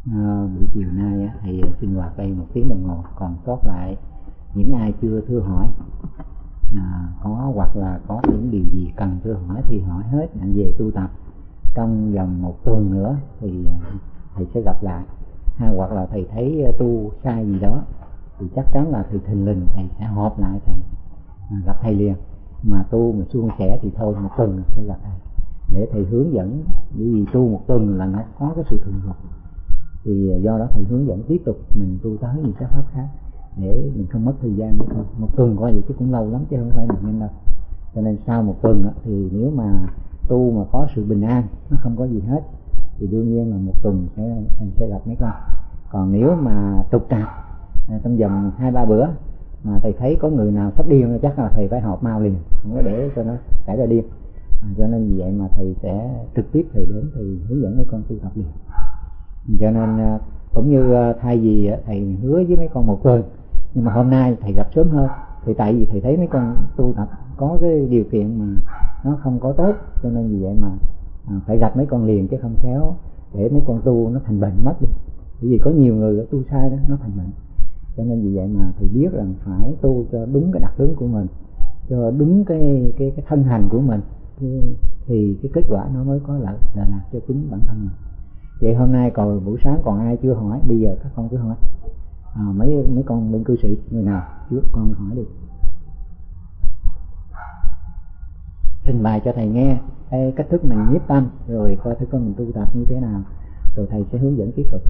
Buổi chiều nay thầy sinh hoạt đây 1 tiếng đồng hồ, còn sót lại những ai chưa thưa hỏi có hoặc là có những điều gì cần thưa hỏi thì hỏi hết, về tu tập trong vòng 1 tuần nữa thì thầy sẽ gặp lại, hoặc là thầy thấy tu sai gì đó thì chắc chắn là thầy thình lình thầy sẽ họp lại, thầy gặp thầy liền. Mà tu mà suôn sẻ thì thôi 1 tuần sẽ gặp thầy để thầy hướng dẫn, bởi vì tu 1 tuần là nó có cái sự thuần thục, thì do đó thầy hướng dẫn tiếp tục mình tu tới những cái pháp khác để mình không mất thời gian. 1 tuần coi vậy chứ cũng lâu lắm chứ không phải 1 năm đâu. Cho nên sau 1 tuần thì nếu mà tu mà có sự bình an, nó không có gì hết, thì đương nhiên là 1 tuần thầy sẽ gặp mấy con. Còn nếu mà trục trặc trong vòng 2-3 bữa mà thầy thấy có người nào sắp điên chắc là thầy phải họp mau liền, không có để cho nó xảy ra điên. Cho nên vì vậy mà thầy sẽ trực tiếp thầy đến thầy hướng dẫn mấy con tu tập liền. Cho nên cũng như thay vì thầy hứa với mấy con 1 tuần, nhưng mà hôm nay thầy gặp sớm hơn, thì tại vì thầy thấy mấy con tu tập có cái điều kiện mà nó không có tốt, cho nên vì vậy mà phải gặp mấy con liền, chứ không khéo để mấy con tu nó thành bệnh mất đi. Bởi vì có nhiều người tu sai đó nó thành bệnh. Cho nên vì vậy mà thầy biết rằng phải tu cho đúng cái đặc tướng của mình, cho đúng cái thân hành của mình, thì cái kết quả nó mới có lợi lạc cho chính bản thân mình. Vậy hôm nay còn buổi sáng còn ai chưa hỏi, bây giờ các con cứ hỏi. Mấy con bên cư sĩ người nào trước con hỏi đi, trình bày cho thầy nghe cái cách thức mình nhiếp tâm, rồi coi thử con mình tu tập như thế nào, rồi thầy sẽ hướng dẫn tiếp tục.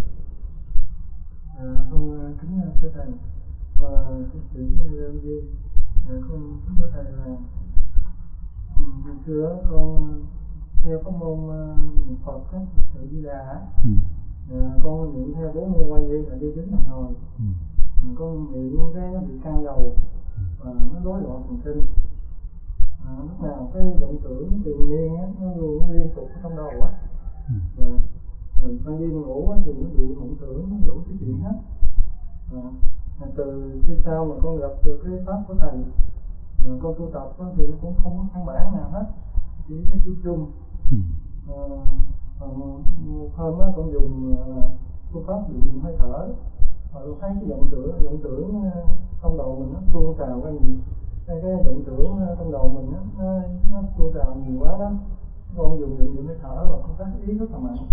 Con kính thưa thầy và cư sĩ Lương Duy, con kính thưa thầy là ngày xưa con theo pháp môn niệm Phật Phật sự Di Đà, con niệm theo 40 quan đi là đi đứng nằm ngồi, con niệm cái nó bị căng đầu và nó rối loạn thần kinh. Lúc nào cái vọng tưởng tiền niên nó luôn liên tục ở trong đầu rồi ban đêm ngủ thì nó bị vọng tưởng nó đủ cái chuyện hết. Từ khi sau mà con gặp được cái pháp của thầy, con tu tập thì nó cũng không có căn bản nào hết, chỉ cái chung chung. Một hôm con dùng phương pháp dùng hơi thở, con thấy cái vọng tưởng trong đầu mình nó tuôn trào ra nhiều, cái vọng tưởng trong đầu mình nó tuôn trào nhiều quá đó. Con dùng hơi thở và con tác ý rất là mạnh.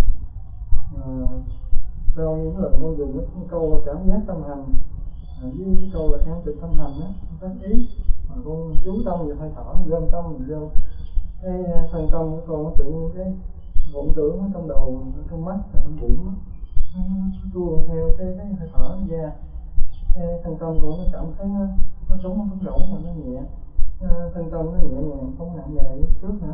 Sau những lần con dùng cái câu là cảm giác tâm hành với cái câu là an tịnh tâm hành con tác ý mà con chú tâm vào hơi thở, gom tâm mình vô cái thân tâm của con, tự nhiên cái vọng tưởng trong đầu, trong mắt, trong bụng nó tuôn theo cái hơi thở ra. Cái thân tâm của nó cảm thấy nó trống rỗng mà nó nhẹ, thân tâm nó nhẹ nhàng, không nặng nề như trước nữa.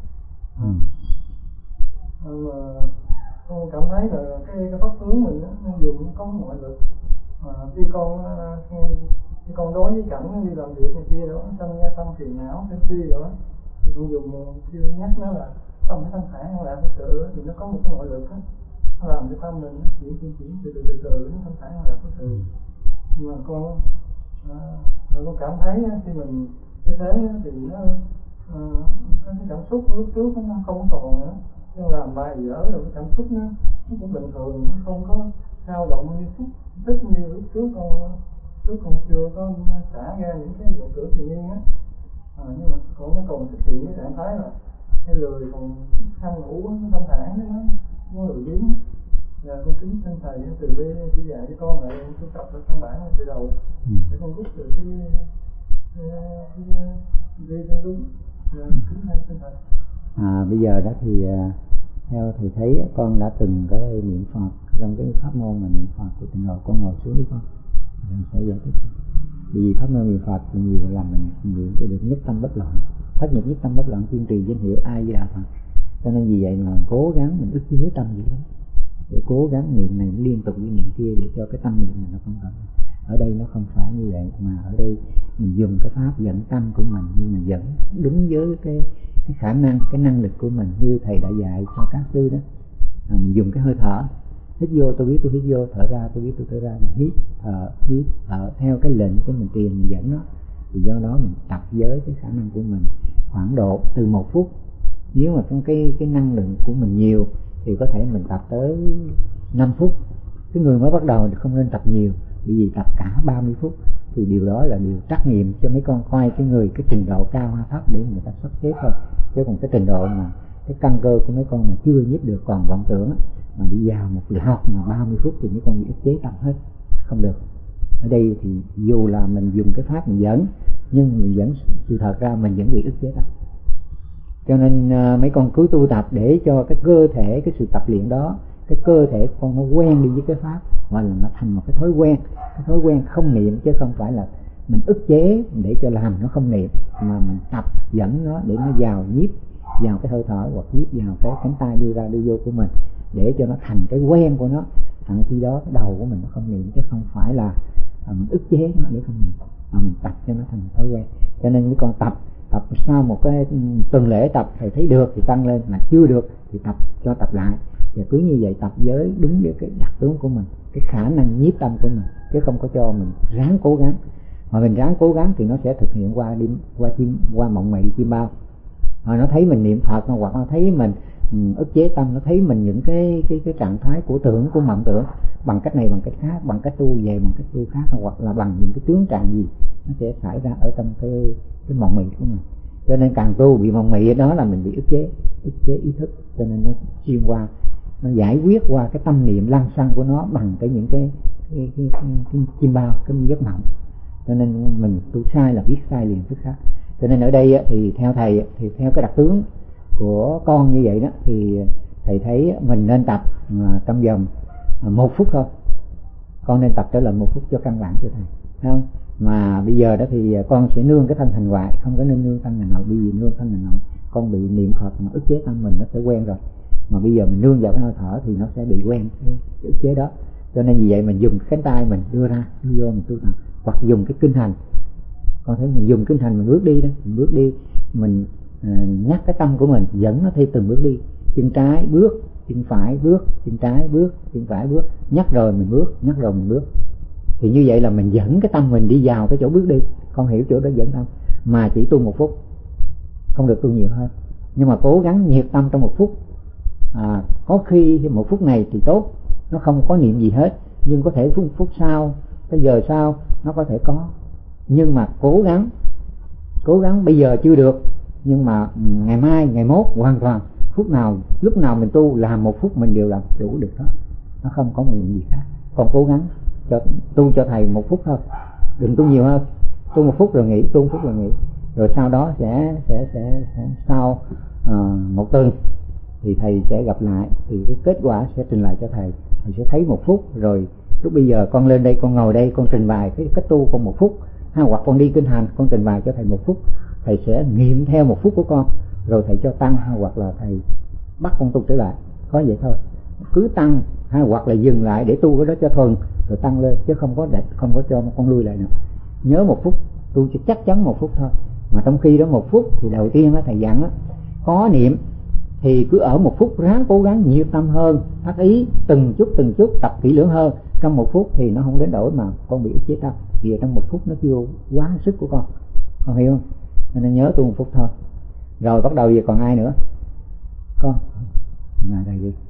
Mà con cảm thấy là cái pháp hướng mình nó dùng nó có ngoại lực. Khi con đối với cảnh đi làm việc này kia đó, tâm ra tâm phiền não, sân si rồi đó, thì con dùng kêu nhắc nó là tâm phải thanh thản, không làm sự thì nó có một cái ngoại lực đó, nó làm cho tâm mình nó chuyển từ nó thanh thản, không làm sự. Nhưng mà con cảm thấy khi mình như thế thì nó cái cảm xúc lúc trước nó không còn nữa. Nhưng làm bài dở rồi cái cảm xúc nó cũng bình thường, nó không có dao động như xúc tích như lúc trước con chưa có xả ra những cái vọng tưởng tự nhiên nhưng mà nó còn thực hiện cái trạng thái là cái lười còn khăn ngủ nó thanh thản, nó lười biếng. Con kính xin thầy từ bi chỉ dạy cho con lại tu tập ở căn bản từ đầu để con rút được cái đi đúng. Kính xin thầy. Bây giờ đó thì theo thầy thấy con đã từng cái niệm Phật trong cái pháp môn mà niệm Phật của Tịnh Độ, con ngồi xuống đi con, mình sẽ giải thích. Vì pháp môn niệm Phật thì nhiều là mình niệm cho được nhất tâm bất loạn, hết nhất tâm bất loạn, kiên trì danh hiệu A Di Đà Phật. Cho nên vì vậy mà cố gắng mình ức chế tâm dữ lắm, để cố gắng niệm này liên tục với niệm kia để cho cái tâm niệm mình nó không cần. Ở đây nó không phải như vậy, mà ở đây mình dùng cái pháp dẫn tâm của mình, nhưng mà dẫn đúng với cái khả năng, cái năng lực của mình như thầy đã dạy cho các sư đó. Mình dùng cái hơi thở, hít vô tôi biết tôi hít vô, thở ra tôi biết tôi thở ra, là hít thở theo cái lệnh của mình truyền, mình dẫn nó. Thì do đó mình tập với cái khả năng của mình khoảng độ từ 1 phút. Nếu mà cái năng lượng của mình nhiều thì có thể mình tập tới 5 phút. Cái người mới bắt đầu thì không nên tập nhiều, bởi vì tập cả 30 phút thì điều đó là điều trắc nghiệm cho mấy con coi cái người cái trình độ cao hay thấp để người ta sắp xếp thôi. Chứ còn cái trình độ mà cái căn cơ của mấy con mà chưa nhiếp được còn vọng tưởng mà đi vào một lượt mà 30 phút thì mấy con bị ức chế tâm hết, không được. Ở đây thì dù là mình dùng cái pháp mình dẫn, nhưng mình vẫn sự thật ra mình vẫn bị ức chế tâm. Cho nên mấy con cứ tu tập để cho cái cơ thể, cái sự tập luyện đó, cái cơ thể con nó quen đi với cái pháp, và là nó thành một cái thói quen. Cái thói quen không niệm, chứ không phải là mình ức chế để cho làm nó không niệm, mà mình tập dẫn nó để nó vào nhiếp vào cái hơi thở, hoặc nhiếp vào cái cánh tay đưa ra đưa vô của mình, để cho nó thành cái quen của nó. Thẳng khi đó cái đầu của mình nó không niệm, chứ không phải là mình ức chế nó để không niệm, mà mình tập cho nó thành thói quen. Cho nên mấy con tập sau một cái tuần lễ tập thầy thấy được thì tăng lên, mà chưa được thì tập lại, và cứ như vậy tập với đúng với cái đặc tướng của mình, cái khả năng nhiếp tâm của mình, chứ không có cho mình ráng cố gắng. Mà mình ráng cố gắng thì nó sẽ thực hiện qua mộng mị chim bao. Mà nó thấy mình niệm Phật, hoặc nó thấy mình ức chế tâm, nó thấy mình những cái trạng thái của tưởng, của mộng tưởng, bằng cách này bằng cách khác, bằng cách tu về bằng cách tu khác, hoặc là bằng những cái tướng trạng gì nó sẽ xảy ra ở trong cái mộng mị của mình. Cho nên càng tu bị mộng mị đó là mình bị ức chế ý thức, cho nên nó xuyên qua, nó giải quyết qua cái tâm niệm lăng xăng của nó bằng những cái chim bao, cái giấc mộng. Cho nên mình tu sai là biết sai liền tức khắc. Cho nên ở đây thì theo thầy, thì theo cái đặc tướng của con như vậy đó, thì thầy thấy mình nên tập trong vòng 1 phút thôi. Con nên tập trở lại 1 phút cho căn bản cho thầy, thấy không? Mà bây giờ đó thì con sẽ nương cái thân hành ngoại, không có nên nương thân hành nội. Bởi vì nương thân hành nội con bị niệm Phật mà ức chế tâm mình, nó sẽ quen rồi. Mà bây giờ mình nương vào cái hơi thở thì nó sẽ bị quen cái ức chế đó. Cho nên vì vậy mình dùng cánh tay mình đưa ra đưa vô mình tu tập, hoặc dùng cái kinh hành. Con thấy mình dùng kinh hành mình bước đi đó, mình bước đi, mình nhắc cái tâm của mình dẫn nó theo từng bước đi. Chân trái bước, chân phải bước, chân trái bước, chân phải bước, nhắc rồi mình bước, nhắc rồi mình bước. Thì như vậy là mình dẫn cái tâm mình đi vào cái chỗ bước đi. Con hiểu chỗ đó dẫn tâm. Mà chỉ tu 1 phút, không được tu nhiều hơn. Nhưng mà cố gắng nhiệt tâm trong 1 phút. Có khi 1 phút này thì tốt, nó không có niệm gì hết, nhưng có thể phút sau, cái giờ sau nó có thể có. Nhưng mà cố gắng bây giờ chưa được, nhưng mà ngày mai, ngày mốt hoàn toàn, lúc nào mình tu làm 1 phút mình đều làm đủ được đó. Nó không có một gì khác. Còn cố gắng tu cho thầy 1 phút thôi, đừng tu nhiều hơn. Tu 1 phút rồi nghỉ, tu 1 phút rồi nghỉ. Rồi sau đó sẽ sau 1 tuần thì thầy sẽ gặp lại, thì cái kết quả sẽ trình lại cho thầy. Thầy sẽ thấy 1 phút rồi. Lúc bây giờ con lên đây, con ngồi đây, con trình bày cái cách tu con 1 phút, hoặc con đi kinh hành, con trình bày cho thầy 1 phút. Thầy sẽ nghiệm theo 1 phút của con, rồi thầy cho tăng, hoặc là thầy bắt con tu trở lại. Có vậy thôi, cứ tăng hoặc là dừng lại để tu cái đó cho thuần, rồi tăng lên, chứ không có cho con lui lại nữa. Nhớ 1 phút tu chỉ chắc chắn 1 phút thôi. Mà trong khi đó 1 phút thì đầu tiên thầy dặn có niệm thì cứ ở 1 phút ráng cố gắng nhiệt tâm hơn, tác ý từng chút tập kỹ lưỡng hơn. Trong 1 phút thì nó không đến đổi mà con bị ức chế tâm, vì trong 1 phút nó chưa quá sức của con hiểu không? Nên nhớ tu 1 phút thôi. Rồi bắt đầu về còn ai nữa? Con là thầy đi.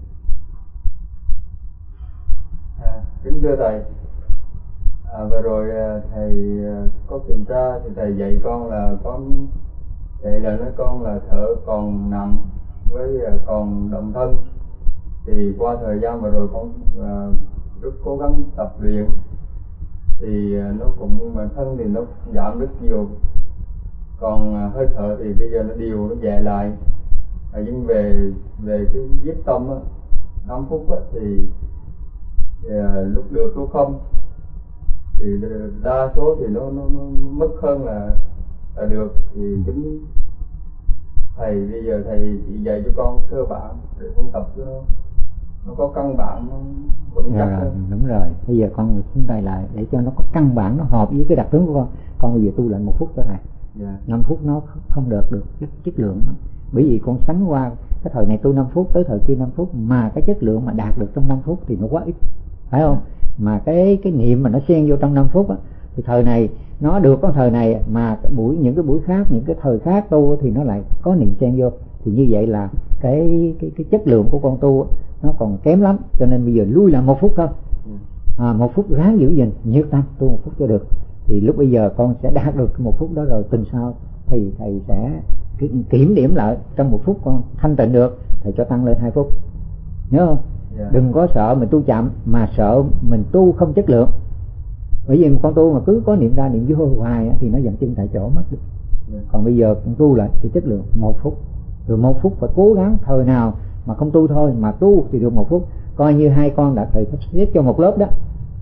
Kính thưa thầy, vừa rồi thầy có kiểm tra thì thầy dạy con là nói con là thở còn nặng với còn động thân. Thì qua thời gian vừa rồi con rất cố gắng tập luyện, thì nó cũng mà thân thì nó giảm rất nhiều, còn hơi thở thì bây giờ nó nhẹ lại. Nhưng về cái giết tâm 5 phút thì lúc được lúc không, thì đa số thì nó mất hơn là được. Thì kính thầy bây giờ thầy chỉ dạy cho con cơ bản để con tập cho nó có căn bản, nó vững chắc hơn. Đúng rồi, bây giờ con chúng ta lại để cho nó có căn bản, nó hợp với cái đặc tướng của con. Con bây giờ tu lại 1 phút cho thầy. 5 phút nó không được chất lượng đó. Bởi vì con sánh qua cái thời này tu 5 phút tới thời kia 5 phút, mà cái chất lượng mà đạt được trong 5 phút thì nó quá ít, phải không? Mà cái niệm mà nó xen vô trong 5 phút thì thời này nó được có thời này, mà những cái buổi khác, những cái thời khác tu thì nó lại có niệm xen vô, thì như vậy là cái chất lượng của con tu nó còn kém lắm, cho nên bây giờ lui lại 1 phút thôi. 1 phút ráng giữ gìn nhiệt tâm tu 1 phút cho được, thì lúc bây giờ con sẽ đạt được 1 phút đó rồi, tuần sau thì thầy sẽ kiểm điểm lại trong 1 phút con thanh tịnh được, thầy cho tăng lên 2 phút, nhớ không? Đừng có sợ mình tu chậm, mà sợ mình tu không chất lượng. Bởi vì con tu mà cứ có niệm ra niệm vô hoài thì nó dậm chân tại chỗ mất được. Còn bây giờ con tu lại cái chất lượng 1 phút, rồi 1 phút phải cố gắng, thời nào mà không tu thôi, mà tu thì được 1 phút. Coi như 2 con đã thầy sắp xếp cho 1 lớp đó,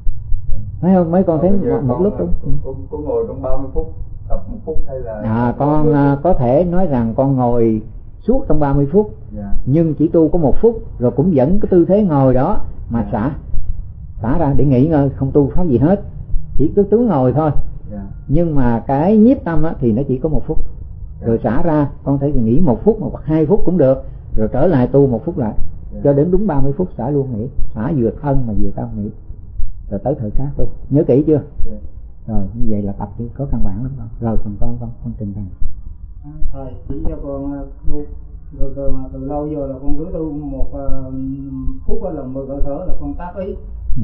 thấy không? Mấy con thấy một lớp tu có ngồi trong 30 phút tập 1 phút hay là con có thể nói rằng con ngồi suốt trong 30 phút, nhưng chỉ tu có 1 phút, rồi cũng vẫn cái tư thế ngồi đó mà xả ra để nghỉ ngơi, không tu pháp gì hết, chỉ cứ tướng ngồi thôi. Nhưng mà cái nhiếp tâm thì nó chỉ có 1 phút, rồi xả ra con thể nghỉ 1 phút hoặc 2 phút cũng được, rồi trở lại tu 1 phút lại, cho đến đúng 30 phút xả luôn, nghỉ, xả vừa thân mà vừa tâm nghỉ, rồi tới thời khác luôn. Nhớ kỹ chưa? Rồi như vậy là tập thì có căn bản lắm con. Rồi còn con trình bày. Thầy chỉ cho con tu rồi mà từ lâu giờ là con cứ tu 1 phút là 10 hơi thở là con tác ý.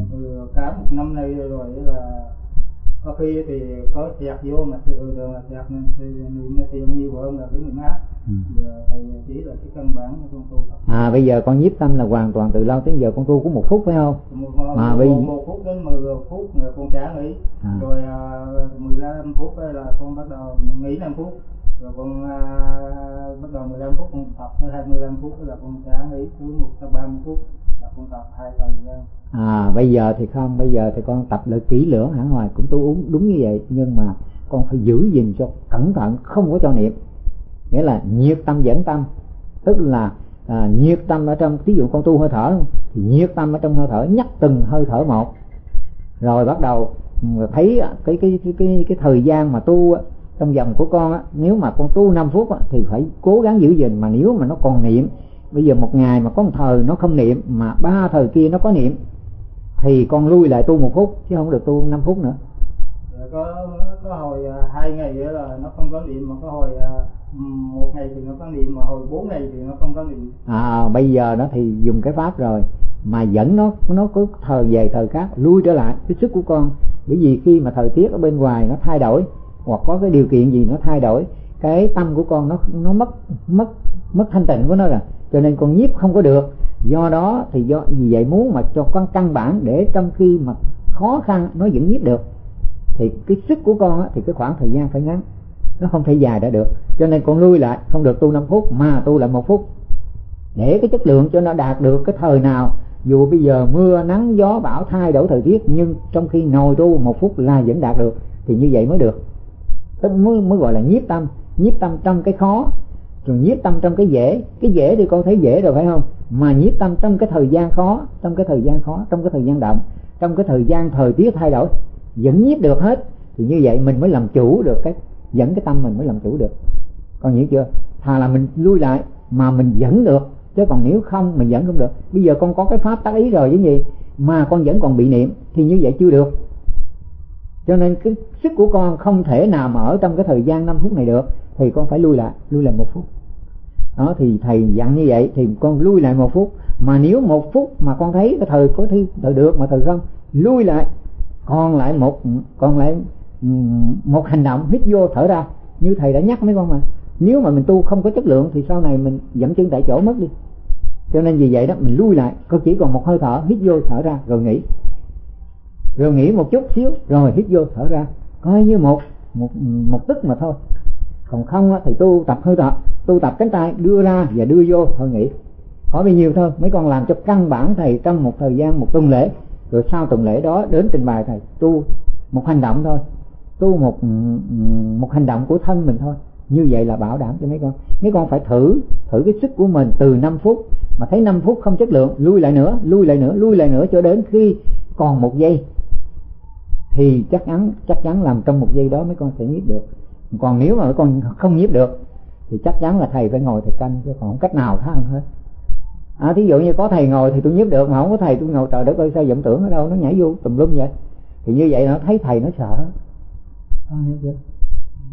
Cả 1 năm nay rồi là có khi thì có sẹt vô mà từ từ mà sẹt nên thì niệm nó thiền nhiều hơn là cái niệm ác. Giờ thầy chỉ là cái căn bản của con tu tập. Bây giờ con nhiếp tâm là hoàn toàn từ lâu tới giờ con tu có 1 phút phải không? Bây 1 phút đến 10 phút con trả nghỉ, rồi 15 phút là con bắt đầu nghỉ 5 phút, rồi con bắt đầu 15 phút con tập, 25 phút là con trả nghỉ, cứ 130 phút là con tập 2 thời gian. Bây giờ thì không, bây giờ thì con tập lại kỹ lưỡng hẳn hoài, cũng tu đúng như vậy, nhưng mà con phải giữ gìn cho cẩn thận, không có cho niệm. Nghĩa là nhiệt tâm dẫn tâm, tức là nhiệt tâm ở trong, ví dụ con tu hơi thở thì nhiệt tâm ở trong hơi thở, nhắc từng hơi thở một, rồi bắt đầu thấy cái thời gian mà tu trong vòng của con nếu mà con tu 5 phút thì phải cố gắng giữ gìn. Mà nếu mà nó còn niệm, bây giờ 1 ngày mà có 1 thời nó không niệm mà 3 thời kia nó có niệm, thì con lui lại tu 1 phút chứ không được tu 5 phút nữa. Có hồi 2 ngày là nó không có niệm, mà có hồi 1 ngày thì nó có niệm, mà hồi 4 ngày thì nó không có niệm. Bây giờ nó thì dùng cái pháp rồi mà dẫn nó có thời về thời khác lui trở lại cái sức của con. Bởi vì khi mà thời tiết ở bên ngoài nó thay đổi, hoặc có cái điều kiện gì nó thay đổi, cái tâm của con nó mất thanh tịnh của nó rồi, cho nên con nhiếp không có được. Do đó thì vì vậy muốn mà cho con căn bản để trong khi mà khó khăn nó vẫn nhiếp được, thì cái sức của con thì cái khoảng thời gian phải ngắn, nó không thể dài đã được. Cho nên con lui lại, không được tu 5 phút mà tu lại 1 phút, để cái chất lượng cho nó đạt được cái thời nào. Dù bây giờ mưa nắng gió bão thay đổi thời tiết, nhưng trong khi ngồi tu 1 phút là vẫn đạt được, thì như vậy mới được. Tức mới gọi là nhiếp tâm trong cái khó, rồi nhiếp tâm trong cái dễ. Cái dễ thì con thấy dễ rồi phải không, mà nhiếp tâm trong cái thời gian khó, trong cái thời gian động, trong cái thời gian thời tiết thay đổi vẫn nhiếp được hết, thì như vậy mình mới làm chủ được dẫn cái tâm mình mới làm chủ được. Con hiểu chưa? Thà là mình lui lại mà mình dẫn được, chứ còn nếu không mình dẫn không được. Bây giờ con có cái pháp tác ý rồi chứ gì, mà con vẫn còn bị niệm thì như vậy chưa được. Cho nên cái sức của con không thể nào mà ở trong cái thời gian 5 phút này được, thì con phải lui lại 1 phút. Đó thì thầy dặn như vậy, thì con lui lại 1 phút. Mà nếu 1 phút mà con thấy cái thời có thời được mà thời không, lui lại còn lại một hành động hít vô thở ra, như thầy đã nhắc mấy con mà. Nếu mà mình tu không có chất lượng thì sau này mình dậm chân tại chỗ mất đi. Cho nên vì vậy đó, mình lui lại, có chỉ còn 1 hơi thở, hít vô thở ra rồi nghỉ, rồi nghỉ một chút xíu rồi hít vô thở ra, coi như một tức mà thôi. Còn không thì tu tập hơi thở, tu tập cánh tay đưa ra và đưa vô thôi, nghỉ có bao nhiêu thôi. Mấy con làm cho căn bản thầy trong một thời gian 1 tuần lễ, rồi sau tuần lễ đó đến trình bày thầy tu 1 hành động thôi, tu một hành động của thân mình thôi. Như vậy là bảo đảm cho mấy con phải thử cái sức của mình từ 5 phút, mà thấy 5 phút không chất lượng, lui lại nữa cho đến khi còn 1 giây, thì chắc chắn làm trong 1 giây đó mấy con sẽ nhiếp được. Còn nếu mà mấy con không nhiếp được thì chắc chắn là thầy phải ngồi thầy canh, chứ còn không cách nào khác hết. Thí dụ như có thầy ngồi thì tôi nhiếp được, mà không có thầy tôi ngồi, trời đất ơi sao vọng tưởng ở đâu nó nhảy vô tùm lum vậy, thì như vậy nó thấy thầy nó sợ. Hiểu chưa?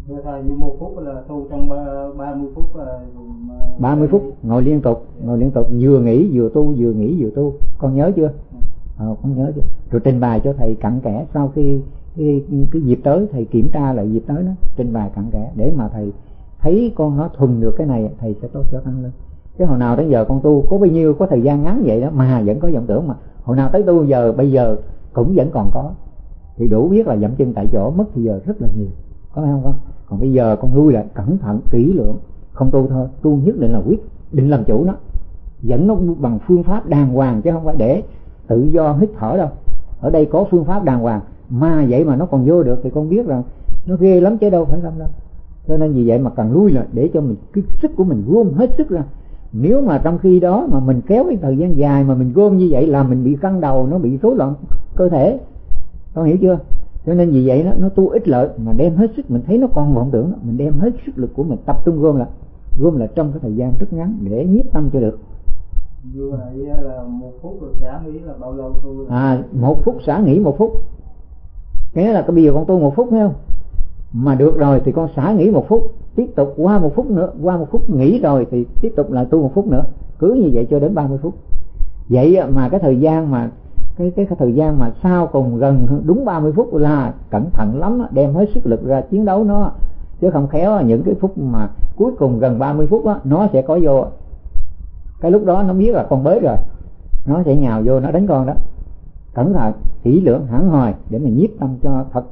Thưa thầy, như 1 phút là tu trong 30 phút là 30 phút ngồi liên tục, vừa nghỉ vừa tu, vừa nghỉ vừa tu. Con nhớ chưa? Con nhớ chưa? Rồi trình bày cho thầy cặn kẽ, sau khi cái dịp tới thầy kiểm tra lại dịp tới nó, trình bày cặn kẽ để mà thầy thấy con nó thuần được cái này, thầy sẽ tốt cho tăng lên. Cái hồi nào đến giờ con tu có bao nhiêu, có thời gian ngắn vậy đó mà vẫn có vọng tưởng, mà hồi nào tới tu giờ bây giờ cũng vẫn còn có, thì đủ biết là dậm chân tại chỗ, mất thì giờ rất là nhiều, có phải không con? Còn bây giờ con lui lại cẩn thận kỹ lưỡng, không tu thôi, tu nhất định là quyết định làm chủ nó, dẫn nó bằng phương pháp đàng hoàng, chứ không phải để tự do hít thở đâu. Ở đây có phương pháp đàng hoàng mà vậy mà nó còn vô được thì con biết rằng nó ghê lắm chứ đâu phải không đâu. Cho nên vì vậy mà cần lui lại để cho mình cái sức của mình gom hết sức ra. Nếu mà trong khi đó mà mình kéo cái thời gian dài mà mình gom như vậy là mình bị căng đầu, nó bị rối loạn cơ thể, con hiểu chưa? Cho nên vì vậy nó tu ít lợi mà đem hết sức. Mình thấy nó còn vọng tưởng, mình đem hết sức lực của mình tập trung gom lại trong cái thời gian rất ngắn để nhiếp tâm cho được. Như vậy là 1 phút rồi xả nghỉ là bao lâu tu? 1 phút xả nghỉ 1 phút. Cái là bây giờ con tu 1 phút, thấy không? Mà được rồi thì con xả nghỉ 1 phút, tiếp tục qua 1 phút nữa, qua 1 phút nghỉ rồi thì tiếp tục lại tu 1 phút nữa, cứ như vậy cho đến 30 phút. Vậy mà cái thời gian mà cái thời gian mà sau cùng gần đúng 30 phút là cẩn thận lắm, đem hết sức lực ra chiến đấu nó, chứ không khéo những cái phút mà cuối cùng gần 30 phút đó, nó sẽ có vô. Cái lúc đó nó biết là con bới rồi, nó sẽ nhào vô nó đánh con đó. Cẩn thận kỹ lưỡng hẳn hoi để mà nhiếp tâm cho thật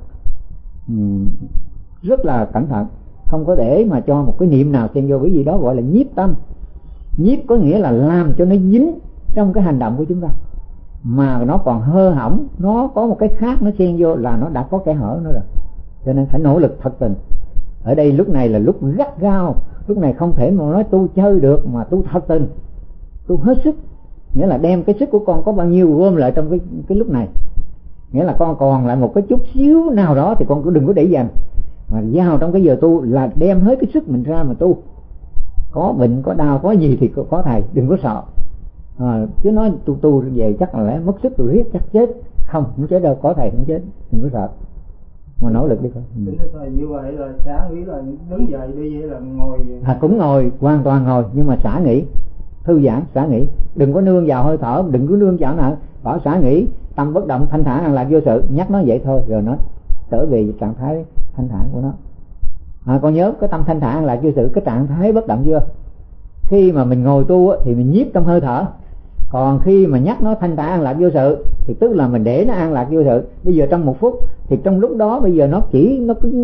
rất là cẩn thận, không có để mà cho một cái niệm nào xen vô. Cái gì đó gọi là nhiếp tâm. Nhiếp có nghĩa là làm cho nó dính trong cái hành động của chúng ta, mà nó còn hơ hỏng, nó có một cái khác nó xen vô là nó đã có kẽ hở nữa rồi. Cho nên phải nỗ lực thật tình. Ở đây lúc này là lúc gắt gao, lúc này không thể mà nói tu chơi được, mà tu thật tình, tu hết sức. Nghĩa là đem cái sức của con có bao nhiêu gom lại trong cái lúc này. Nghĩa là con còn lại một cái chút xíu nào đó thì con cứ đừng có để dành, mà vào trong cái giờ tu là đem hết cái sức mình ra mà tu. Có bệnh có đau có gì thì có thầy, đừng có sợ. Chứ nói tu về chắc là lẽ mất sức tôi riết chắc chết. Không chết đâu, có thầy không chết, đừng có sợ, mà nỗ lực đi con. Thầy như vậy là xả nghỉ là đứng dậy đi, vậy là ngồi? Cũng ngồi, hoàn toàn ngồi, nhưng mà xả nghỉ, thư giãn, xả nghỉ, đừng có nương vào hơi thở, đừng có nương vào nào, bảo xả nghỉ, tâm bất động thanh thản an lạc vô sự, nhắc nó vậy thôi rồi nó trở về trạng thái thanh thản của nó. Con nhớ cái tâm thanh thản an lạc vô sự, cái trạng thái bất động chưa? Khi mà mình ngồi tu thì mình nhiếp trong hơi thở, còn khi mà nhắc nó thanh thản an lạc vô sự thì tức là mình để nó an lạc vô sự. Bây giờ trong 1 phút thì trong lúc đó bây giờ nó chỉ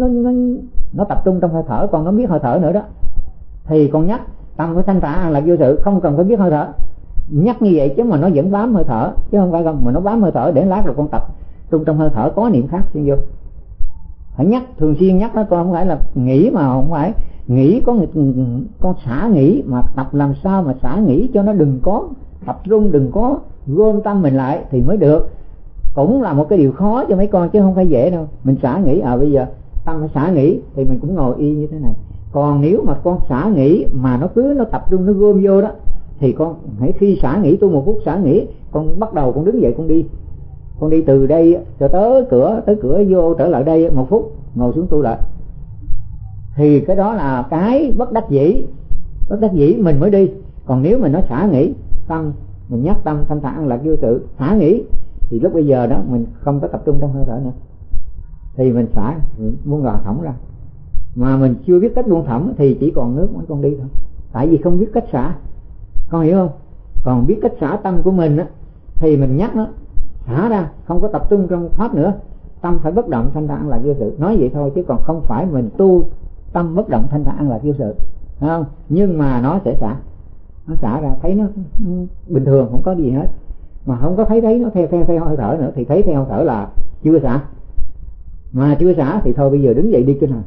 nó tập trung trong hơi thở, còn nó biết hơi thở nữa đó, thì con nhắc tâm phải thanh thản an lạc vô sự, không cần phải biết hơi thở. Nhắc như vậy chứ mà nó vẫn bám hơi thở, chứ không phải không mà nó bám hơi thở. Để lát rồi con tập trung trong hơi thở, có niệm khác xen vô. Phải nhắc, thường xuyên nhắc nó, con không phải là nghĩ mà không phải nghĩ con xả nghĩ, mà tập làm sao mà xả nghĩ cho nó đừng có tập trung, đừng có gom tâm mình lại thì mới được. Cũng là một cái điều khó cho mấy con chứ không phải dễ đâu. Mình xả nghĩ bây giờ tâm phải xả nghĩ thì mình cũng ngồi y như thế này. Còn nếu mà con xả nghĩ mà nó cứ nó tập trung nó gom vô đó thì con hãy khi xả nghỉ tu 1 phút xả nghỉ, con bắt đầu con đứng dậy con đi từ đây cho tới cửa vô trở lại đây 1 phút, ngồi xuống tu lại. Thì cái đó là cái bất đắc dĩ mình mới đi. Còn nếu mình nói xả nghỉ tâm, mình nhắc tâm thanh thản an lạc vô sự, xả nghỉ thì lúc bây giờ đó mình không có tập trung trong hơi thở nữa, thì mình xả buông gò thõng ra. Mà mình chưa biết cách buông thõng thì chỉ còn nước mới con đi thôi, tại vì không biết cách xả, con hiểu không? Còn biết cách xả tâm của mình á thì mình nhắc nó xả ra, không có tập trung trong pháp nữa, tâm phải bất động thanh thản an lạc vô sự. Nói vậy thôi chứ còn không phải mình tu tâm bất động thanh thản an lạc vô sự, phải không? Nhưng mà nó sẽ xả, nó xả ra thấy nó bình thường, không có gì hết. Mà không có thấy nó theo hơi thở nữa thì thấy theo hơi thở là chưa xả. Mà chưa xả thì thôi bây giờ đứng dậy đi kinh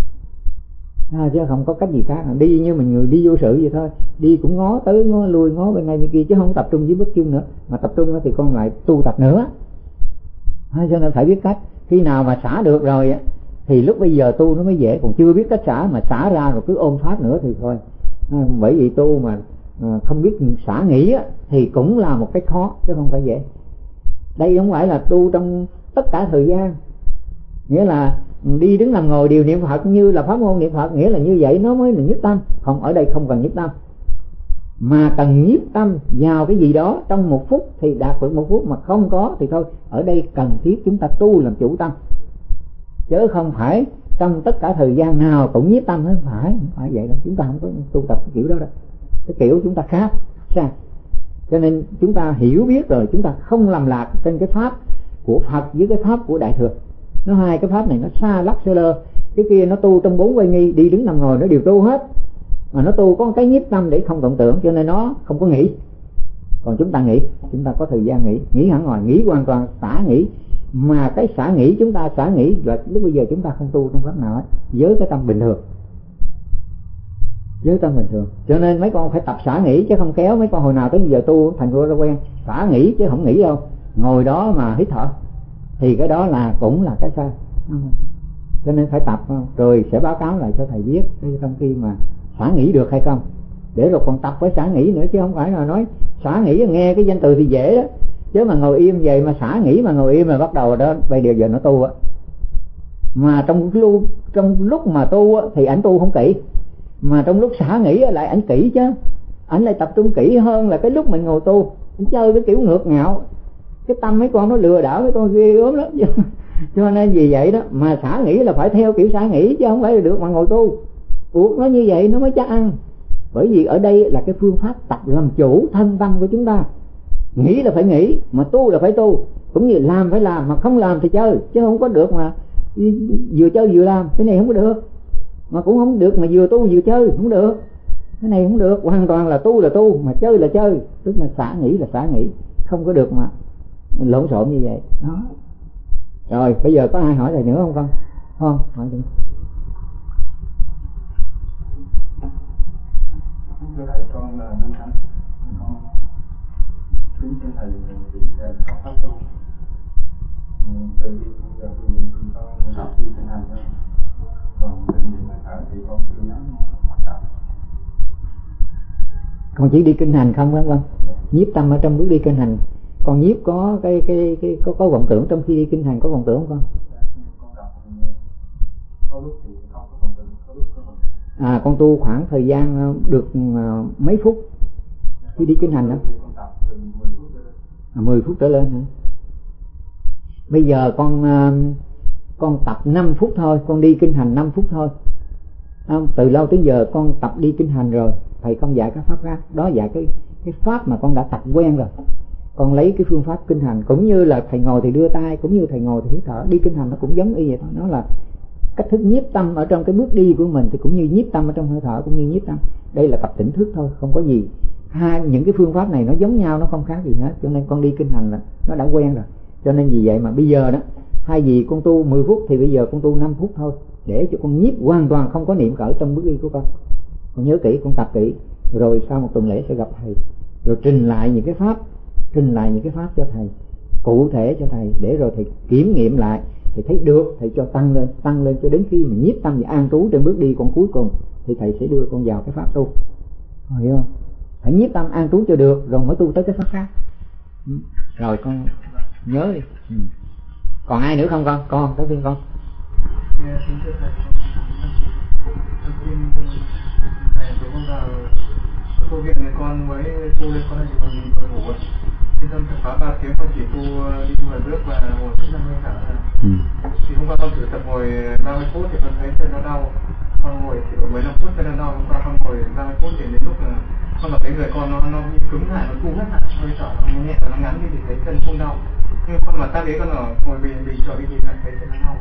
hành, chứ không có cách gì khác. Đi như mình người đi vô sự vậy thôi, đi cũng ngó tới ngó lui, ngó bên này bên kia, chứ không tập trung dưới bất chân nữa. Mà tập trung thì con lại tu tập nữa. Cho nên phải biết cách. Khi nào mà xả được rồi thì lúc bây giờ tu nó mới dễ. Còn chưa biết cách xả mà xả ra rồi cứ ôm pháp nữa thì thôi. Bởi vì tu mà không biết xả nghỉ thì cũng là một cái khó chứ không phải dễ. Đây không phải là tu trong tất cả thời gian, nghĩa là đi đứng nằm ngồi đều niệm Phật như là pháp môn niệm Phật, nghĩa là như vậy nó mới là nhất tâm. Không, ở đây không cần nhất tâm, mà cần nhiếp tâm vào cái gì đó trong 1 phút thì đạt được 1 phút, mà không có thì thôi. Ở đây cần thiết chúng ta tu làm chủ tâm, chứ không phải trong tất cả thời gian nào cũng nhiếp tâm. Không phải vậy đâu, chúng ta không có tu tập cái kiểu đó đâu, cái kiểu chúng ta khác sao. Cho nên chúng ta hiểu biết rồi, chúng ta không lầm lạc trên cái pháp của Phật với cái pháp của Đại Thừa. Nó hai cái pháp này nó xa lắc xơ lơ. Cái kia nó tu trong 4 quay nghi, đi đứng nằm ngồi nó đều tu hết, mà nó tu có cái nhiếp tâm để không vọng tưởng, cho nên nó không có nghĩ. Còn chúng ta nghĩ, chúng ta có thời gian nghĩ hẳn rồi, nghĩ hoàn toàn xả nghĩ. Mà cái xả nghĩ, chúng ta xả nghĩ là lúc bây giờ chúng ta không tu trong pháp nào ấy, với cái tâm bình thường, với tâm bình thường. Cho nên mấy con phải tập xả nghĩ, chứ không kéo mấy con hồi nào tới giờ tu thành ra quen xả nghĩ chứ không nghĩ đâu, ngồi đó mà hít thở thì cái đó là cũng là cái sai. Cho nên phải tập, rồi sẽ báo cáo lại cho thầy biết trong khi mà xả nghĩ được hay không, để rồi còn tập với xả nghĩ nữa, chứ không phải là nói xả nghĩ nghe cái danh từ thì dễ đó, chứ mà ngồi im vậy mà xả nghĩ mà ngồi im mà bắt đầu đó bây giờ nó tu á. Mà trong lúc mà tu á thì ảnh tu không kỹ, mà trong lúc xả nghĩ lại ảnh kỹ, chứ ảnh lại tập trung kỹ hơn là cái lúc mình ngồi tu. Ảnh chơi cái kiểu ngược ngạo, cái tâm mấy con nó lừa đảo mấy con ghê gớm lắm. Cho nên vì vậy đó mà xả nghĩ là phải theo kiểu xả nghĩ, chứ không phải là được mà ngồi tu. Buộc nó như vậy nó mới chắc ăn. Bởi vì ở đây là cái phương pháp tập làm chủ thân tâm của chúng ta. Nghĩ là phải nghĩ, mà tu là phải tu. Cũng như làm phải làm, mà không làm thì chơi, chứ không có được mà vừa chơi vừa làm. Cái này không có được. Mà cũng không được mà vừa tu vừa chơi, không được. Cái này không được, hoàn toàn là tu mà chơi là chơi. Tức là xả nghĩ là xả nghĩ, không có được mà lộn xộn như vậy đó. Rồi bây giờ có ai hỏi thầy nữa không con? Không, hỏi đi. Thưa thầy, con là Minh Khánh, con kính thưa thầy chỉ học pháp tu. Từ khi giờ tu thì con tập đi kinh hành thôi, còn định niệm hơi thở thì con chưa dám tập. Con chỉ đi kinh hành không phải không? Nhiếp tâm ở trong bước đi kinh hành. Con nhiếp có có vọng tưởng trong khi đi kinh hành, có vọng tưởng không con? Con tập có lúc thì không có vọng tưởng, có lúc có vọng tưởng. Con tu khoảng thời gian được mấy phút khi đi kinh hành đó? Con tập từ 10 phút trở lên. 10 phút trở lên hả? Bây giờ con tập 5 phút thôi, con đi kinh hành 5 phút thôi. Từ lâu tới giờ con tập đi kinh hành rồi, thầy không dạy các pháp khác, đó dạy cái pháp mà con đã tập quen rồi. Con lấy cái phương pháp kinh hành, cũng như là thầy ngồi thì đưa tay, cũng như thầy ngồi thì hít thở. Đi kinh hành nó cũng giống y vậy thôi, nó là cách thức nhiếp tâm ở trong cái bước đi của mình, thì cũng như nhiếp tâm ở trong hơi thở, cũng như nhiếp tâm. Đây là tập tỉnh thức thôi, không có gì. Những cái phương pháp này nó giống nhau, nó không khác gì hết. Cho nên con đi kinh hành là nó đã quen rồi. Cho nên vì vậy mà bây giờ đó, thay vì con tu 10 phút thì bây giờ con tu 5 phút thôi, để cho con nhiếp hoàn toàn không có niệm khởi trong bước đi của con. Con nhớ kỹ, con tập kỹ, rồi sau một tuần lễ sẽ gặp thầy, rồi trình lại những cái pháp cho thầy, cụ thể cho thầy, để rồi thầy kiểm nghiệm lại, thầy thấy được, thầy cho tăng lên cho đến khi mà nhiếp tâm và an trú trên bước đi con cuối cùng, thì thầy sẽ đưa con vào cái pháp tu. Hiểu không? Phải nhiếp tâm an trú cho được rồi mới tu tới cái pháp khác. Rồi con nhớ đi. Còn ai nữa không con? Tới phiên con. Xin thưa thầy, đầu tiên thầy vừa con vào tu viện này con mới tu lên, con chỉ còn ngủ ấy. Thì trong thực pháp 3 tiếng con chỉ tu đi 10 bước và ngồi thức 50 thở thôi. Thì hôm qua con thử tập ngồi 30 phút thì con thấy chân nó đau. Con ngồi chỉ có 15 phút chân nó đau. Hôm qua con ngồi 30 phút thì đến lúc là con cảm thấy người con nó bị cứng lại, nó thu hết lại, hơi thở nó nhẹ và nó ngắn đi thì thấy chân không đau. Nhưng con mà tác ý con ở ngồi bình trở đi thì lại thấy chân nó đau.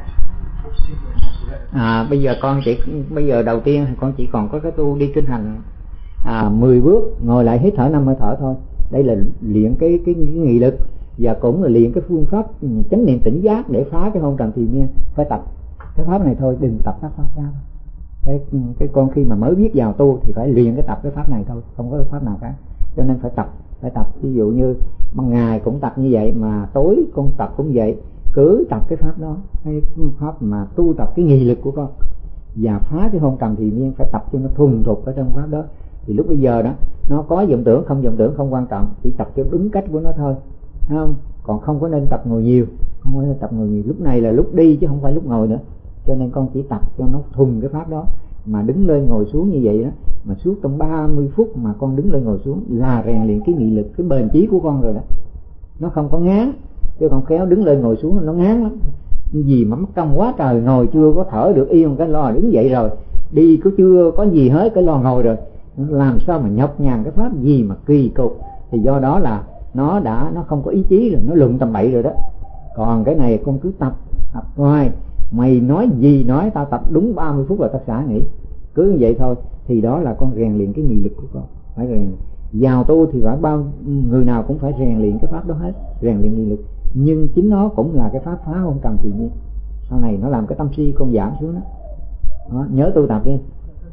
Bây giờ bây giờ đầu tiên con chỉ còn có cái tu đi kinh hành 10 bước, ngồi lại hít thở 5 hơi thở thôi. Đây là luyện cái nghị lực, và cũng là luyện cái phương pháp chánh niệm tỉnh giác để phá cái hôn trầm trì miên. Phải tập cái pháp này thôi, đừng tập các pháp khác. Cái con khi mà mới biết vào tu thì phải luyện tập cái pháp này thôi, không có pháp nào khác. Cho nên phải tập. Ví dụ như ban ngày cũng tập như vậy, mà tối con tập cũng vậy. Cứ tập cái pháp đó, cái pháp mà tu tập cái nghị lực của con và phá cái hôn trầm trì miên, phải tập cho nó thuần thục ở trong pháp đó. Thì lúc bây giờ đó, nó có vọng tưởng không quan trọng, chỉ tập cho đúng cách của nó thôi, thấy không? Còn không có nên tập ngồi nhiều, Lúc này là lúc đi chứ không phải lúc ngồi nữa. cho nên con chỉ tập cho nó thuần cái pháp đó. Mà đứng lên ngồi xuống như vậy đó, mà suốt trong 30 phút mà con đứng lên ngồi xuống là rèn luyện cái nghị lực, cái bền chí của con rồi đó. Nó không có ngán, chứ còn khéo đứng lên ngồi xuống nó ngán lắm. Gì mà mất công quá trời, ngồi chưa có thở được yên cái lo đứng dậy rồi, đi có chưa có gì hết cái lo ngồi rồi, làm sao mà nhọc nhằn cái pháp gì mà kỳ cục. Thì do đó là nó không có ý chí rồi, nó lụng tầm bậy rồi đó. Còn cái này con cứ tập hoài, mày nói gì nói, tao tập đúng 30 phút là tao xả nghỉ, cứ như vậy thôi. Thì đó là con rèn luyện cái nghị lực của con. Phải rèn vào tu thì phải người nào cũng phải rèn luyện cái pháp đó hết, rèn luyện nghị lực. Nhưng chính nó cũng là cái pháp phá hôn trầm tự nhiên, sau này nó làm cái tâm si con giảm xuống đó. Nhớ tu tập đi.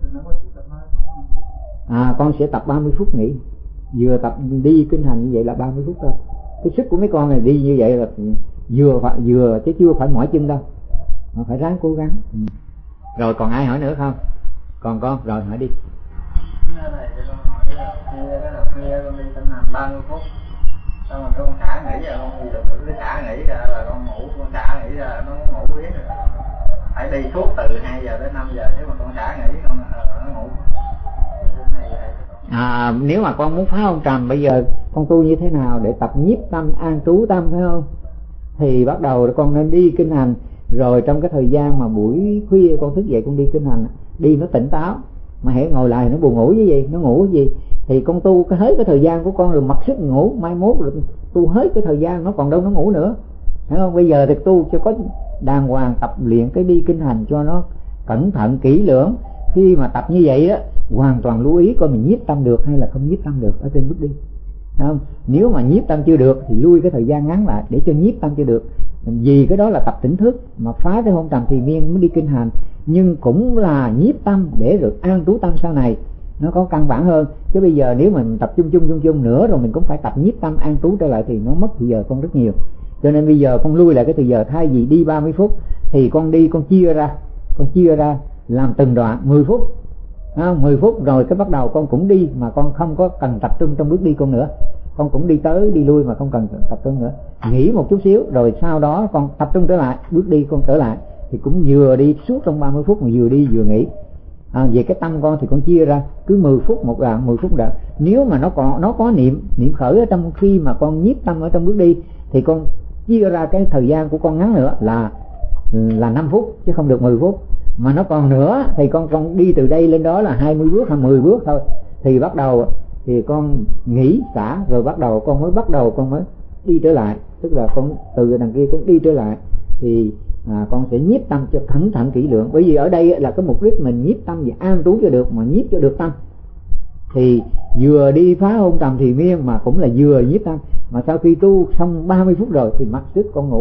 Con sẽ tập 30 phút nghỉ, vừa tập đi kinh hành như vậy là 30 phút thôi. Cái sức của mấy con này đi như vậy là vừa chứ chưa phải mỏi chân đâu, nó phải ráng cố gắng. Rồi còn ai hỏi nữa không? Còn con rồi hỏi đi. Thầy cho con hỏi là khuya con đi tinh hành 30 phút, xong rồi con thả nghỉ rồi con gì được, cứ thả nghỉ ra là con ngủ, con thả nghỉ ra nó ngủ biết rồi. Phải đi suốt từ 2 giờ đến 5 giờ, nếu mà con thả nghỉ con nó ngủ. Nếu mà con muốn phá hôn trầm, bây giờ con tu như thế nào để tập nhiếp tâm, an trú tâm, phải không? Thì bắt đầu con nên đi kinh hành, rồi trong cái thời gian mà buổi khuya con thức dậy con đi kinh hành, đi nó tỉnh táo. Mà hễ ngồi lại nó buồn ngủ cái gì, nó ngủ cái gì, thì con tu hết cái thời gian của con rồi mặc sức ngủ, mai mốt rồi tu hết cái thời gian nó còn đâu nó ngủ nữa, thấy không? Bây giờ thì tu cho có đàng hoàng, tập luyện cái đi kinh hành cho nó cẩn thận kỹ lưỡng. Khi mà tập như vậy đó, hoàn toàn lưu ý coi mình nhiếp tâm được hay là không nhiếp tâm được ở trên bước đi, thấy không? Nếu mà nhiếp tâm chưa được thì lui cái thời gian ngắn lại để cho nhiếp tâm chưa được. Vì cái đó là tập tỉnh thức mà phá cái hôn trầm thì miên mới đi kinh hành, nhưng cũng là nhiếp tâm để rồi an trú tâm sau này nó có căn bản hơn. Chứ bây giờ nếu mình tập chung nữa rồi mình cũng phải tập nhiếp tâm an trú trở lại thì nó mất thời giờ con rất nhiều. Cho nên bây giờ con lui lại cái thời giờ, thay vì đi 30 phút thì con đi, con chia ra làm từng đoạn 10 phút. 10 phút rồi cái bắt đầu con cũng đi mà con không có cần tập trung trong bước đi con nữa, con cũng đi tới đi lui mà không cần tập trung nữa, nghỉ một chút xíu rồi sau đó con tập trung trở lại, bước đi con trở lại thì cũng vừa đi suốt trong 30 phút mà vừa đi vừa nghỉ. Về cái tâm con thì con chia ra cứ 10 phút một đoạn, 10 phút đoạn. Nếu mà nó có niệm khởi ở trong khi mà con nhiếp tâm ở trong bước đi thì con chia ra cái thời gian của con ngắn nữa là 5 phút chứ không được 10 phút. Mà nó còn nữa thì con đi từ đây lên đó là 20 bước hay 10 bước thôi, thì bắt đầu thì con nghỉ xả rồi bắt đầu con mới đi trở lại, tức là con từ đằng kia con đi trở lại thì con sẽ nhiếp tâm cho cẩn thận kỹ lưỡng. Bởi vì ở đây là cái mục đích mình nhiếp tâm và an trú cho được, mà nhiếp cho được tâm thì vừa đi phá hôn trầm thì miên mà cũng là vừa nhiếp tâm. Mà sau khi tu xong 30 phút rồi thì mặc sức con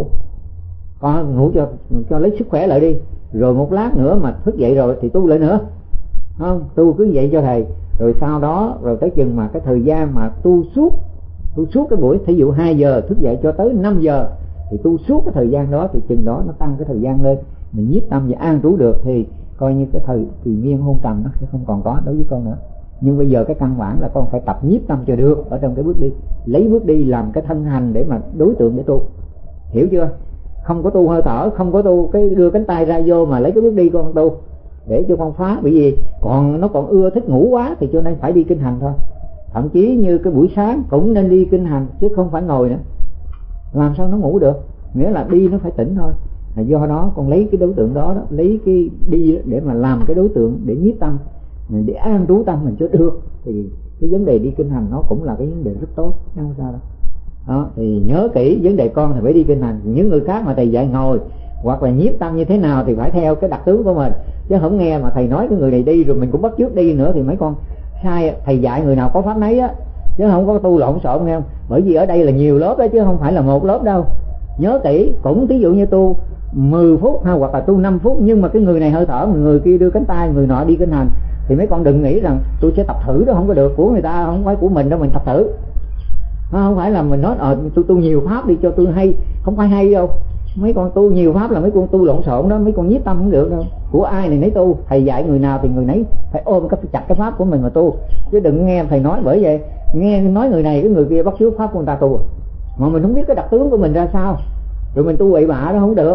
ngủ cho lấy sức khỏe lại đi, rồi một lát nữa mà thức dậy rồi thì tu lại nữa, không tu cứ vậy cho thầy. Rồi sau đó rồi tới chừng mà cái thời gian mà tu suốt cái buổi, thí dụ 2 giờ thức dậy cho tới 5 giờ thì tu suốt cái thời gian đó, thì chừng đó nó tăng cái thời gian lên, mình nhiếp tâm và an trú được thì coi như cái thời kỳ miên hôn trầm nó sẽ không còn có đối với con nữa. Nhưng bây giờ cái căn bản là con phải tập nhiếp tâm cho được ở trong cái bước đi, lấy bước đi làm cái thân hành để mà đối tượng để tu, hiểu chưa? Không có tu hơi thở, không có tu cái đưa cánh tay ra vô mà lấy cái bước đi con tu để cho con phá. Bởi vì nó còn ưa thích ngủ quá thì cho nên phải đi kinh hành thôi. Thậm chí như cái buổi sáng cũng nên đi kinh hành chứ không phải ngồi nữa, làm sao nó ngủ được, nghĩa là đi nó phải tỉnh thôi. Do đó con lấy cái đối tượng đó, lấy cái đi để mà làm cái đối tượng để nhiếp tâm, để an trú tâm mình cho được, thì cái vấn đề đi kinh hành nó cũng là cái vấn đề rất tốt, không sao đâu. Đó, thì nhớ kỹ vấn đề con thì phải đi kinh hành. Những người khác mà thầy dạy ngồi hoặc là nhiếp tâm như thế nào thì phải theo cái đặc tướng của mình, chứ không nghe mà thầy nói cái người này đi rồi mình cũng bắt chước đi nữa thì mấy con sai. Thầy dạy người nào có pháp nấy á, chứ không có tu lộn xộn, nghe không? Bởi vì ở đây là nhiều lớp đó chứ không phải là một lớp đâu. Nhớ kỹ, cũng ví dụ như tu 10 phút hay hoặc là tu 5 phút nhưng mà cái người này hơi thở, người kia đưa cánh tay, người nọ đi kinh hành thì mấy con đừng nghĩ rằng tôi sẽ tập thử đó, không có được, của người ta không phải của mình đâu mình tập thử. Không phải là mình nói tôi tu nhiều pháp đi cho tôi hay, không phải hay đâu. Mấy con tu nhiều pháp là mấy con tu lộn xộn đó, mấy con nhiếp tâm không được đâu. Của ai này nấy tu, thầy dạy người nào thì người nấy phải ôm chặt cái pháp của mình mà tu, chứ đừng nghe thầy nói. Bởi vậy nghe nói người này cái người kia bắt chước pháp của người ta tu mà mình không biết cái đặc tướng của mình ra sao, rồi mình tu bậy bạ đó không được.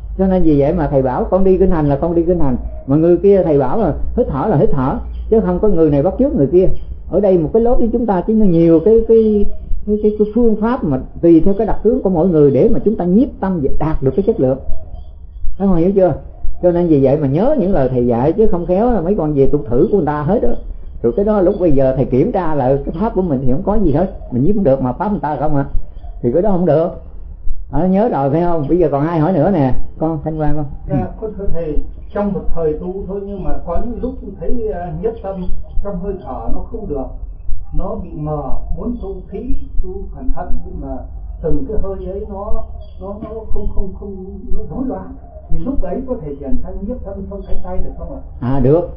Cho nên vì vậy mà thầy bảo con đi kinh hành là con đi kinh hành, mà người kia thầy bảo là hít thở, chứ không có người này bắt chước người kia. Ở đây một cái lớp với chúng ta chỉ nhiều cái phương pháp mà tùy theo cái đặc tướng của mỗi người để mà chúng ta nhiếp tâm và đạt được cái chất lượng. Các con hiểu chưa? Cho nên vì vậy mà nhớ những lời thầy dạy, chứ không khéo là mấy con về tục thử của người ta hết đó. Rồi cái đó lúc bây giờ thầy kiểm tra lại cái pháp của mình thì không có gì hết, mình nhiếp không được mà pháp người ta không à, thì cái đó không được. Nhớ rồi phải không? Bây giờ còn ai hỏi nữa nè, con Thanh Quang con. Dạ, con thưa thầy, trong một thời tu thôi nhưng mà có những lúc thấy nhất tâm trong hơi thở nó không được, nó bị mờ, muốn tu kỹ, tu cẩn thận nhưng mà từng cái hơi ấy nó không nó rối loạn, thì lúc ấy có thể chuyển sang nhiếp tâm trong cánh tay được không ạ? Được.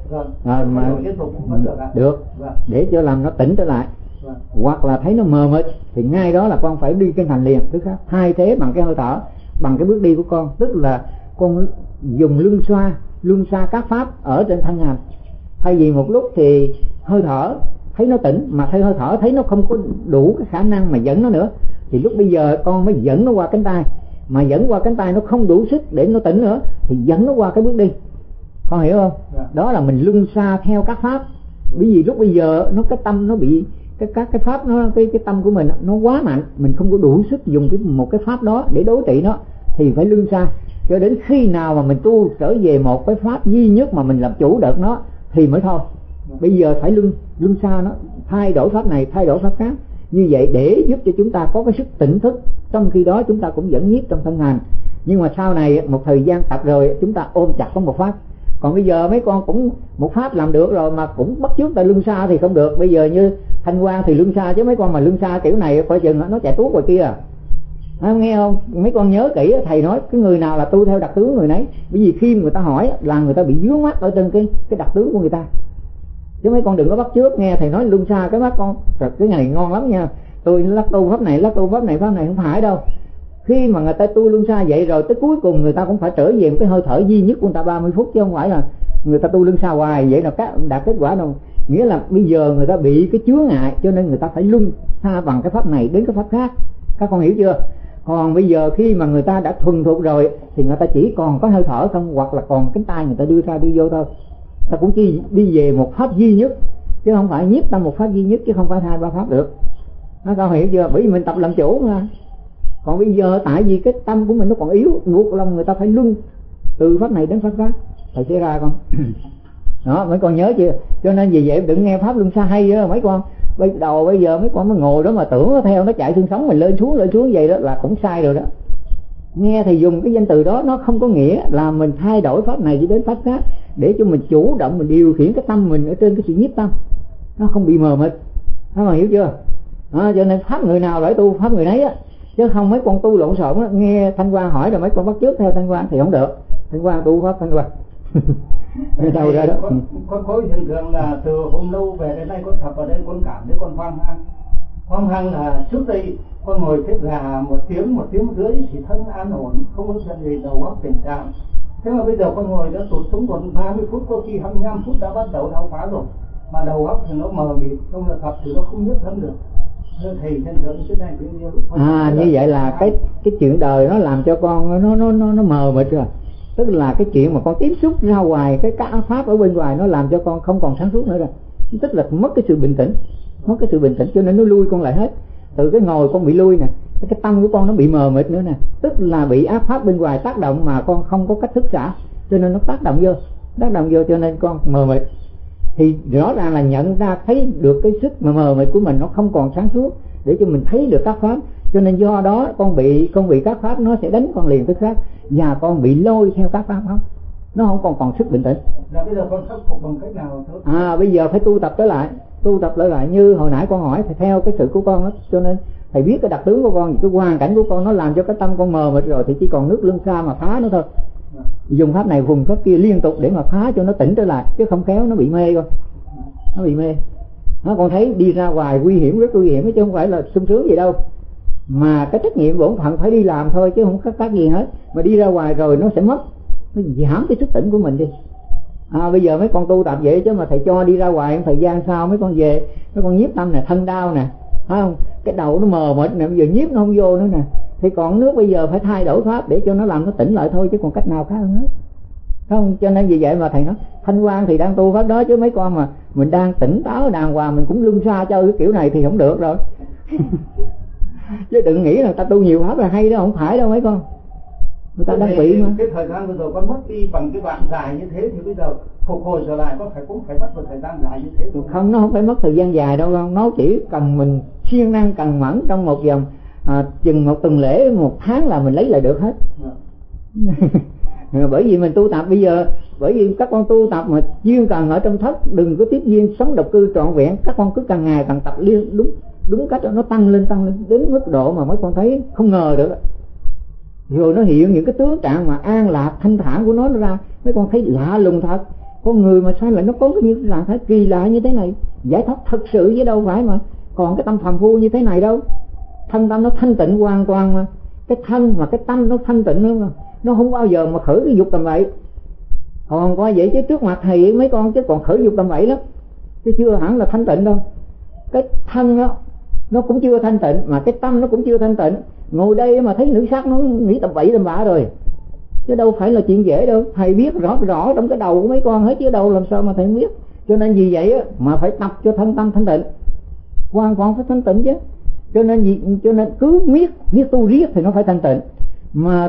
Mà liên tục cũng vẫn được ạ. Được. Để cho làm nó tỉnh trở lại. Hoặc là thấy nó mờ mịt thì ngay đó là con phải đi kinh hành liền, tức khác thay thế bằng cái hơi thở, bằng cái bước đi của con, tức là con dùng luân xa các pháp ở trên thân hành. Thay vì một lúc thì hơi thở thấy nó tỉnh, mà thay hơi thở thấy nó không có đủ cái khả năng mà dẫn nó nữa, thì lúc bây giờ con mới dẫn nó qua cánh tay, mà dẫn qua cánh tay nó không đủ sức để nó tỉnh nữa thì dẫn nó qua cái bước đi. Con hiểu không? Đó là mình luân xa theo các pháp. Bởi vì lúc bây giờ nó cái tâm nó bị các cái pháp nó cái tâm của mình nó quá mạnh, mình không có đủ sức dùng một cái pháp đó để đối trị nó, thì phải luân xa cho đến khi nào mà mình tu trở về một cái pháp duy nhất mà mình làm chủ được nó thì mới thôi. Bây giờ phải luân xa nó, thay đổi pháp này thay đổi pháp khác, như vậy để giúp cho chúng ta có cái sức tỉnh thức, trong khi đó chúng ta cũng vẫn nhiếp trong thân hành. Nhưng mà sau này một thời gian tập rồi chúng ta ôm chặt có một pháp. Còn bây giờ mấy con cũng một pháp làm được rồi mà cũng bắt chước ta luân xa thì không được. Bây giờ như Thanh Quang thì luân xa, chứ mấy con mà luân xa kiểu này coi chừng nó chạy tuốt ngoài kia à. Nghe không? Mấy con nhớ kỹ, thầy nói cái người nào là tu theo đặc tướng người nấy. Bởi vì khi người ta hỏi là người ta bị vướng mắc ở trên cái đặc tướng của người ta. Chứ mấy con đừng có bắt chước, nghe thầy nói luân xa cái mắt con cái này ngon lắm nha, tôi lắc tu pháp này pháp này không phải đâu. Khi mà người ta tu luân xa vậy rồi tới cuối cùng người ta cũng phải trở về một cái hơi thở duy nhất của người ta 30 phút, chứ không phải là người ta tu luân xa hoài vậy là đạt kết quả đâu. Nghĩa là bây giờ người ta bị cái chướng ngại cho nên người ta phải luân xa bằng cái pháp này đến cái pháp khác. Các con hiểu chưa? Còn bây giờ khi mà người ta đã thuần thục rồi thì người ta chỉ còn có hơi thở không, hoặc là còn cánh tay người ta đưa ra đưa vô thôi. Ta cũng chỉ đi về một pháp duy nhất, chứ không phải nhiếp tâm một pháp duy nhất, chứ không phải 2-3 pháp được. Nó con hiểu chưa? Bởi vì mình tập làm chủ mà. Còn bây giờ tại vì cái tâm của mình nó còn yếu, buộc lòng người ta phải luân từ pháp này đến pháp khác. Thầy sẽ ra con. Đó, mấy con nhớ chưa? Cho nên vì vậy đừng nghe pháp luân xa hay đó mấy con. Bây giờ mấy con mới ngồi đó mà tưởng nó theo nó chạy xương sống mình lên xuống vậy đó là cũng sai rồi đó. Nghe thì dùng cái danh từ đó nó không có nghĩa là mình thay đổi pháp này đi đến pháp khác, để cho mình chủ động mình điều khiển cái tâm mình ở trên cái sự nhiếp tâm, nó không bị mờ mịt. Các bạn hiểu chưa? Cho nên pháp người nào phải tu pháp người nấy á, chứ không mấy con tu lộn xộn á. Nghe Thanh Quang hỏi rồi mấy con bắt chước theo Thanh Quang thì không được. Thanh Quang tu pháp Thanh Quang. Đâu ra đó. Con có hiện tượng là từ hôm lâu về đến nay con tập ở đây con cảm thấy con hoang hăng là trước đây con ngồi xếp gà một tiếng rưỡi thì thân an ổn, không có chuyện gì, đầu óc tỉnh táo. Thế mà bây giờ con ngồi đã tụt xuống còn 30 phút, có khi 25 phút đã bắt đầu đau quá rồi, mà đầu óc thì nó mờ mịt, không là tập thì nó không nhất thân được. Thầy hiện tượng cái này tự nhiên lúc như vậy là cái chuyện đời nó làm cho con nó mờ mịt rồi. Tức là cái chuyện mà con tiếp xúc ra ngoài cái pháp ở bên ngoài nó làm cho con không còn sáng suốt nữa rồi. Tức là mất cái sự bình tĩnh, cho nên nó lui con lại hết. Từ cái ngồi con bị lui nè, cái tâm của con nó bị mờ mịt nữa nè, tức là bị áp pháp bên ngoài tác động mà con không có cách thức xả, cho nên nó tác động vô cho nên con mờ mịt. Thì rõ ràng là nhận ra thấy được cái sức mà mờ mịt của mình nó không còn sáng suốt để cho mình thấy được các pháp, cho nên do đó con bị các pháp nó sẽ đánh con liền tức khác, và con bị lôi theo các pháp không, nó không còn sức bình tĩnh. Là bây giờ con khắc phục bằng cách nào? Bây giờ phải tu tập trở lại như hồi nãy con hỏi thì theo cái sự của con đó, cho nên thầy biết cái đặc tướng của con, cái hoàn cảnh của con nó làm cho cái tâm con mờ mịt rồi, thì chỉ còn nước luân xa mà phá nó thôi. Dùng pháp này vùng pháp kia liên tục để mà phá cho nó tỉnh trở lại, chứ không khéo nó bị mê con, nó bị mê. Nó con thấy đi ra ngoài nguy hiểm, rất nguy hiểm chứ không phải là sung sướng gì đâu, mà cái trách nhiệm bổn phận phải đi làm thôi chứ không có khác gì hết. Mà đi ra ngoài rồi nó sẽ mất, nó giảm cái sức tỉnh của mình đi. Bây giờ mấy con tu tập vậy chứ mà thầy cho đi ra ngoài thời gian sau mấy con về, mấy con nhiếp tâm nè, thân đau nè, phải không? Cái đầu nó mờ mịt nè, bây giờ nhiếp nó không vô nữa nè, thì còn nước bây giờ phải thay đổi pháp để cho nó làm nó tỉnh lại thôi, chứ còn cách nào khác hơn hết, không? Cho nên vì vậy mà thầy nói Thanh Quang thì đang tu pháp đó, chứ mấy con mà mình đang tỉnh táo đàng hoàng mình cũng lưng xa chơi cái kiểu này thì không được rồi. Chứ đừng nghĩ là ta tu nhiều pháp là hay đó, không phải đâu mấy con, người ta đang bị mà. Cái thời gian vừa rồi con mất đi bằng cái đoạn dài như thế thì bây giờ phục hồi trở lại cũng phải mất một thời gian dài như thế. Không, nó không phải mất thời gian dài đâu con, nó chỉ cần mình siêng năng cần mẫn trong một vòng chừng một tuần lễ, một tháng là mình lấy lại được hết. Bởi vì mình tu tập bây giờ, bởi vì các con tu tập mà chuyên cần ở trong thất, đừng có tiếp duyên sống độc cư trọn vẹn, các con cứ càng ngày càng tập liên đúng cách, nó tăng lên đến mức độ mà mấy con thấy không ngờ được. Rồi nó hiện những cái tướng trạng mà an lạc thanh thản của nó ra, mấy con thấy lạ lùng thật. Con người mà sao lại nó có những trạng thái kỳ lạ như thế này, giải thoát thật sự chứ đâu phải mà còn cái tâm phàm phu như thế này đâu. Thân tâm nó thanh tịnh hoàn toàn mà, cái thân mà cái tâm nó thanh tịnh luôn mà, nó không bao giờ mà khởi cái dục tầm bậy. Còn coi vậy chứ trước mặt thầy mấy con chứ còn khởi dục tầm bậy lắm, chứ chưa hẳn là thanh tịnh đâu. Cái thân đó nó cũng chưa thanh tịnh, mà cái tâm nó cũng chưa thanh tịnh. Ngồi đây mà thấy nữ sắc nó nghĩ tầm bậy tầm bạ rồi, chứ đâu phải là chuyện dễ đâu. Thầy biết rõ trong cái đầu của mấy con hết chứ đâu làm sao mà thầy không biết. Cho nên vì vậy á, mà phải tập cho thân tâm thanh tịnh, hoàn toàn phải thanh tịnh chứ. Cho nên cứ biết tu riết thì nó phải thanh tịnh. Mà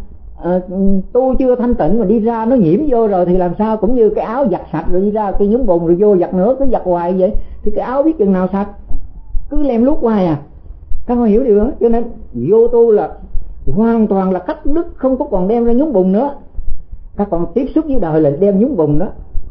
tu chưa thanh tịnh mà đi ra nó nhiễm vô rồi thì làm sao? Cũng như cái áo giặt sạch rồi đi ra cái nhúng bùn rồi vô giặt nữa, cứ giặt hoài vậy thì cái áo biết chừng nào sạch, cứ lem luốc hoài à. Các con hiểu điều đó. Cho nên vô tu là hoàn toàn là cắt đứt, không có còn đem ra nhúng bùn nữa. Các con tiếp xúc với đời là đem nhúng bùn đó.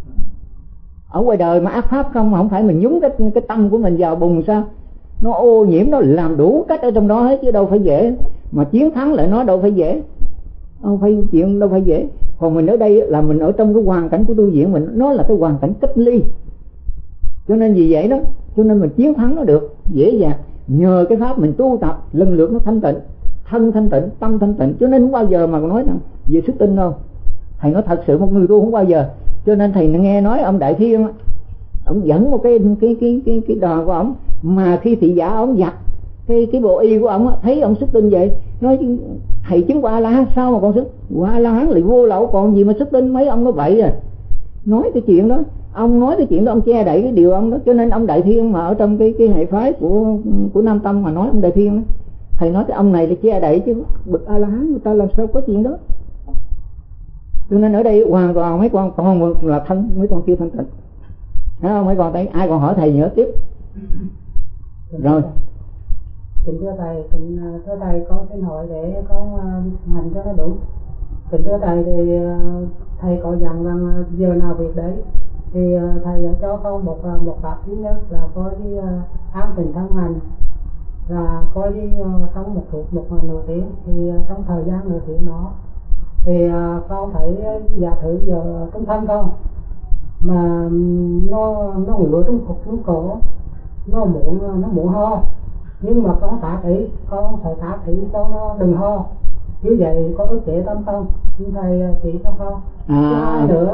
Ở ngoài đời mà ác pháp không phải mình nhúng cái tâm của mình vào bùn sao? Nó ô nhiễm, nó làm đủ cách ở trong đó hết chứ đâu phải dễ. Mà chiến thắng lại nó đâu phải dễ, đâu phải dễ. Còn mình ở đây là mình ở trong cái hoàn cảnh của tu viện mình, nó là cái hoàn cảnh cách ly. Cho nên vì vậy đó, cho nên mình chiến thắng nó được dễ dàng nhờ cái pháp mình tu tập lần lượt nó thanh tịnh, thân thanh tịnh, tâm thanh tịnh. Cho nên không bao giờ mà nói rằng về xuất tinh đâu. Thầy nói thật sự một người tu không bao giờ. Cho nên thầy nghe nói ông Đại Thiên, ông dẫn một cái đoàn của ông, mà khi thị giả ông giặt cái bộ y của ông thấy ông xuất tinh vậy, nói thầy chứng qua La Hán sao mà còn xuất qua La Hán lại vô lậu còn gì mà xuất tinh, mấy ông nói bậy à. Nói cái chuyện đó, ông che đậy cái điều ông đó. Cho nên ông Đại Thiên mà ở trong cái hệ phái của Nam Tông mà nói ông Đại Thiên đó, thầy nói cái ông này là che đậy chứ bậc A La Hán người ta làm sao có chuyện đó. Cho nên ở đây hoàn toàn mấy con còn là thân, mấy con chưa thanh tịnh, thấy không? Mấy con thấy ai còn hỏi thầy nữa tiếp rồi. Kính thưa thầy con xin hỏi để con hành cho nó đúng. Kính thưa thầy thì thầy có dặn rằng giờ nào việc đấy, thì thầy đã cho con một pháp thứ nhất là coi đi an tịnh thân hành, là coi đi trong một nửa tiếng. Thì trong thời gian nửa tiếng đó thì con thấy giả thử giờ trong thân con mà nó ngứa trong cục cổ, nó muốn ho, nhưng mà con phải tác ý cho nó đừng ho. Như vậy có ức chế tâm không? Xin thầy chỉ cho con. Thứ hai nữa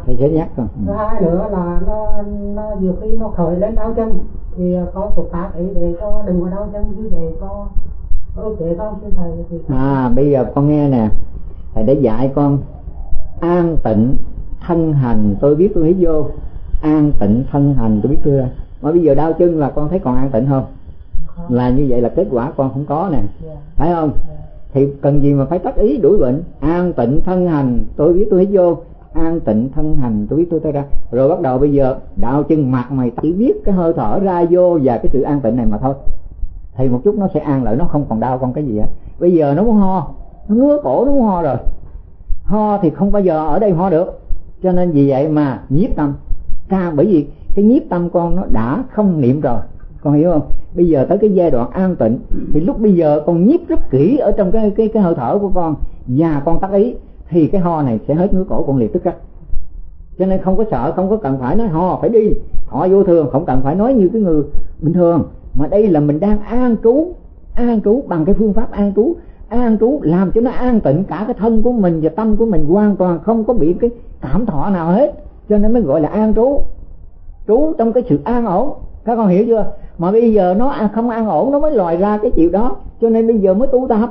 là nó nhiều khi nó khởi lên đau chân thì con cũng tác ý để cho đừng có đau chân. Như vậy có ức chế không? Xin thầy thì bây giờ con nghe nè, thầy đã dạy con an tịnh thân hành tôi biết tôi hít vô, an tịnh thân hành tôi biết tôi ra. Mà bây giờ đau chân là con thấy còn an tịnh không? Là như vậy là kết quả con không có nè, phải không? Thì cần gì mà phải tác ý đuổi bệnh. An tịnh thân hành tôi biết tôi hít vô, an tịnh thân hành tôi biết tôi ra. Rồi bắt đầu bây giờ đạo chân mặt mày chỉ biết cái hơi thở ra vô và cái sự an tịnh này mà thôi, thì một chút nó sẽ an lại, nó không còn đau con cái gì hết. Bây giờ nó muốn ho, nó ngứa cổ, nó muốn ho rồi, ho thì không bao giờ ở đây ho được. Cho nên vì vậy mà nhiếp tâm bởi vì cái nhiếp tâm con nó đã không niệm rồi, con hiểu không? Bây giờ tới cái giai đoạn an tịnh thì lúc bây giờ con nhiếp rất kỹ ở trong cái hơi thở của con, và con tác ý thì cái ho này sẽ hết ngứa cổ con liền tức khắc. Cho nên không có sợ, không có cần phải nói ho phải đi thọ vô thường, không cần phải nói như cái người bình thường, mà đây là mình đang an trú bằng cái phương pháp an trú làm cho nó an tịnh cả cái thân của mình và tâm của mình, hoàn toàn không có bị cái cảm thọ nào hết. Cho nên mới gọi là an trú trong cái sự an ổn. Các con hiểu chưa? mà bây giờ nó không an ổn nó mới lòi ra cái chuyện đó. Cho nên bây giờ mới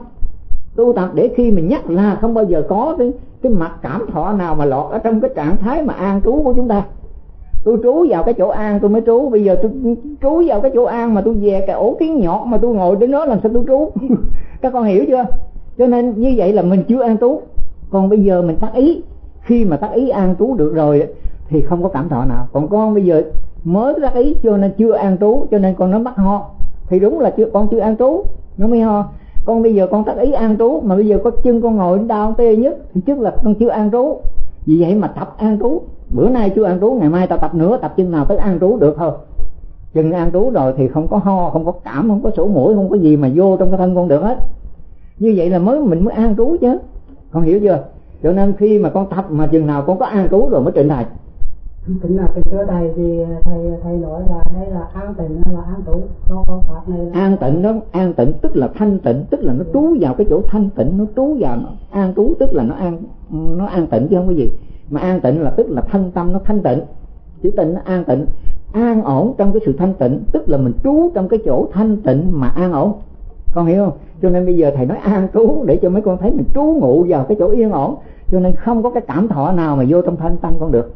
tu tập để khi mình nhắc là không bao giờ có cái mặt cảm thọ nào mà lọt ở trong cái trạng thái mà an trú của chúng ta. Tôi trú vào cái chỗ an tôi mới trú. Bây giờ tôi trú vào cái chỗ an mà tôi về cái ổ kiến nhọt mà tôi ngồi đến đó làm sao tôi trú? Các con hiểu chưa? Cho nên như vậy là mình chưa an trú. Còn bây giờ mình tác ý, khi mà tác ý an trú được rồi thì không có cảm thọ nào. Còn con bây giờ mới tác ý cho nên chưa an trú, cho nên con nó bắt ho thì đúng là con chưa an trú nó mới ho. Con bây giờ con tác ý an trú mà bây giờ có chân con ngồi đau tê nhất thì trước là con chưa an trú. Vì vậy mà tập an trú. Bữa nay chưa an trú, ngày mai ta tập nữa, tập chừng nào tới an trú được thôi. Chừng an trú rồi thì không có ho, không có cảm, không có sổ mũi, không có gì mà vô trong cái thân con được hết. Như vậy là mình mới an trú chứ. Con hiểu chưa? Cho nên khi mà con tập mà chừng nào con có an trú rồi mới trình thầy. Kính là cái chỗ thầy thì thầy nói là đây là an tịnh hay là an trú? Con pháp này là an tịnh đó, an tịnh tức là thanh tịnh, tức là nó trú vào cái chỗ thanh tịnh, nó trú vào nó. An trú tức là nó an tịnh chứ không có gì. Mà an tịnh là tức là thân tâm nó thanh tịnh. Chữ tịnh nó an tịnh, an ổn trong cái sự thanh tịnh, tức là mình trú trong cái chỗ thanh tịnh mà an ổn. Con hiểu không? Cho nên bây giờ thầy nói an trú để cho mấy con thấy mình trú ngụ vào cái chỗ yên ổn, cho nên không có cái cảm thọ nào mà vô trong thanh tâm con được.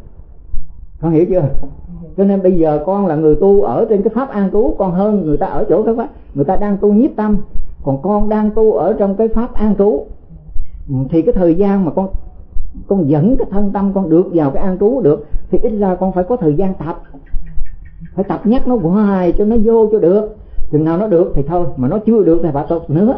Con hiểu chưa? Cho nên bây giờ con là người tu ở trên cái pháp an trú, con hơn người ta ở chỗ cái pháp người ta đang tu nhiếp tâm, còn con đang tu ở trong cái pháp an trú. Thì cái thời gian mà con dẫn cái thân tâm con được vào cái an trú được thì ít ra con phải có thời gian tập, phải tập nhắc nó hoài cho nó vô cho được. Chừng nào nó được thì thôi, mà nó chưa được thì phải tập nữa,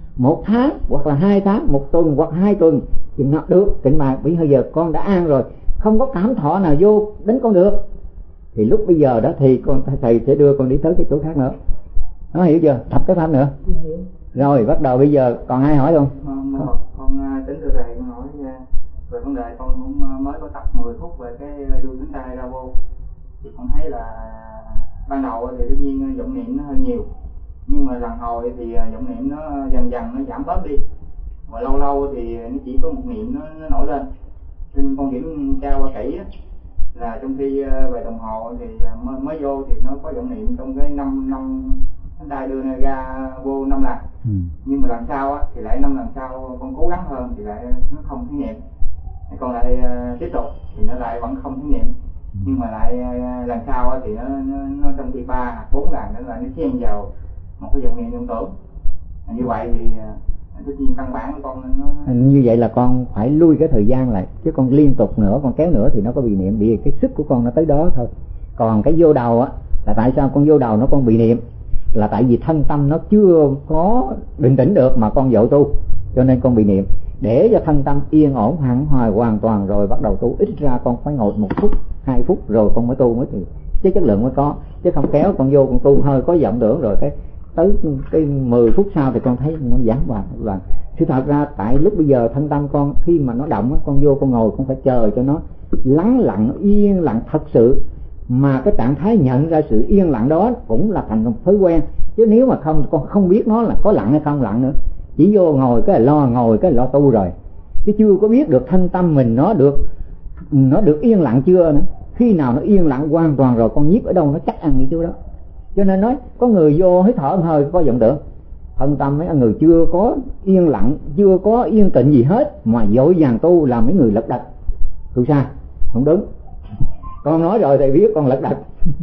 1 tháng hoặc là 2 tháng, 1 tuần hoặc 2 tuần. Chừng nào được thì mà bây giờ con đã an rồi, không có cảm thọ nào vô đến con được, thì lúc bây giờ đó thì thầy sẽ đưa con đi tới cái chỗ khác nữa. Nó hiểu chưa? Tập cái pháp nữa. Rồi bắt đầu bây giờ còn ai hỏi không? Con tính thưa thầy, con hỏi về vấn đề con cũng mới có tập 10 phút về cái đưa cánh tay ra vô, thì con thấy là ban đầu thì đương nhiên vọng niệm nó hơi nhiều, nhưng mà lần hồi thì vọng niệm nó dần dần nó giảm bớt đi, và lâu lâu thì nó chỉ có một niệm nó nổi lên. Cho nên con kiểm tra qua kỹ là trong khi về đồng hồ thì mới vô thì nó có vọng niệm trong cái năm cánh tay đưa ra vô 5 lần. Nhưng mà lần sau thì lại 5 lần sau con cố gắng hơn thì lại nó không thấy niệm, còn lại tiếp tục thì nó lại vẫn không thấy niệm, nhưng mà lại lần sau thì nó trong khi 3-4 lần nó lại nó xen vào một cái vọng niệm vọng tưởng. Như vậy thì tất nhiên căn bản của con nó như vậy là con phải lui cái thời gian lại, chứ con liên tục nữa, con kéo nữa thì nó có bị niệm, vì cái sức của con nó tới đó thôi. Còn cái vô đầu là tại sao con vô đầu nó con bị niệm, là tại vì thân tâm nó chưa có bình tĩnh được mà con dội tu, cho nên con bị niệm. Để cho thân tâm yên ổn hẳn hoài hoàn toàn rồi bắt đầu tu, ít ra con phải ngồi 1 phút 2 phút rồi con mới tu mới thì cái chất lượng mới có, chứ không kéo con vô con tu hơi có vọng tưởng rồi cái tới cái 10 phút sau thì con thấy nó giảm hoàn. Chứ thật ra tại lúc bây giờ thân tâm con khi mà nó động con vô con ngồi, con phải chờ cho nó lắng lặng, nó yên lặng thật sự, mà cái trạng thái nhận ra sự yên lặng đó cũng là thành một thói quen. Chứ nếu mà không, con không biết nó là có lặng hay không lặng nữa, chỉ vô ngồi cái là lo, ngồi cái là lo tu rồi, chứ chưa có biết được thân tâm mình nó được yên lặng chưa nữa. Khi nào nó yên lặng hoàn toàn rồi con nhiếp ở đâu nó chắc ăn như chỗ đó. Cho nên nói có người vô hít thở hơi có vọng tưởng, thân tâm mấy người chưa có yên lặng, chưa có yên tĩnh gì hết mà vội vàng tu là mấy người lật đật. Tu sai, không đúng. Con nói rồi thầy biết con lật đật.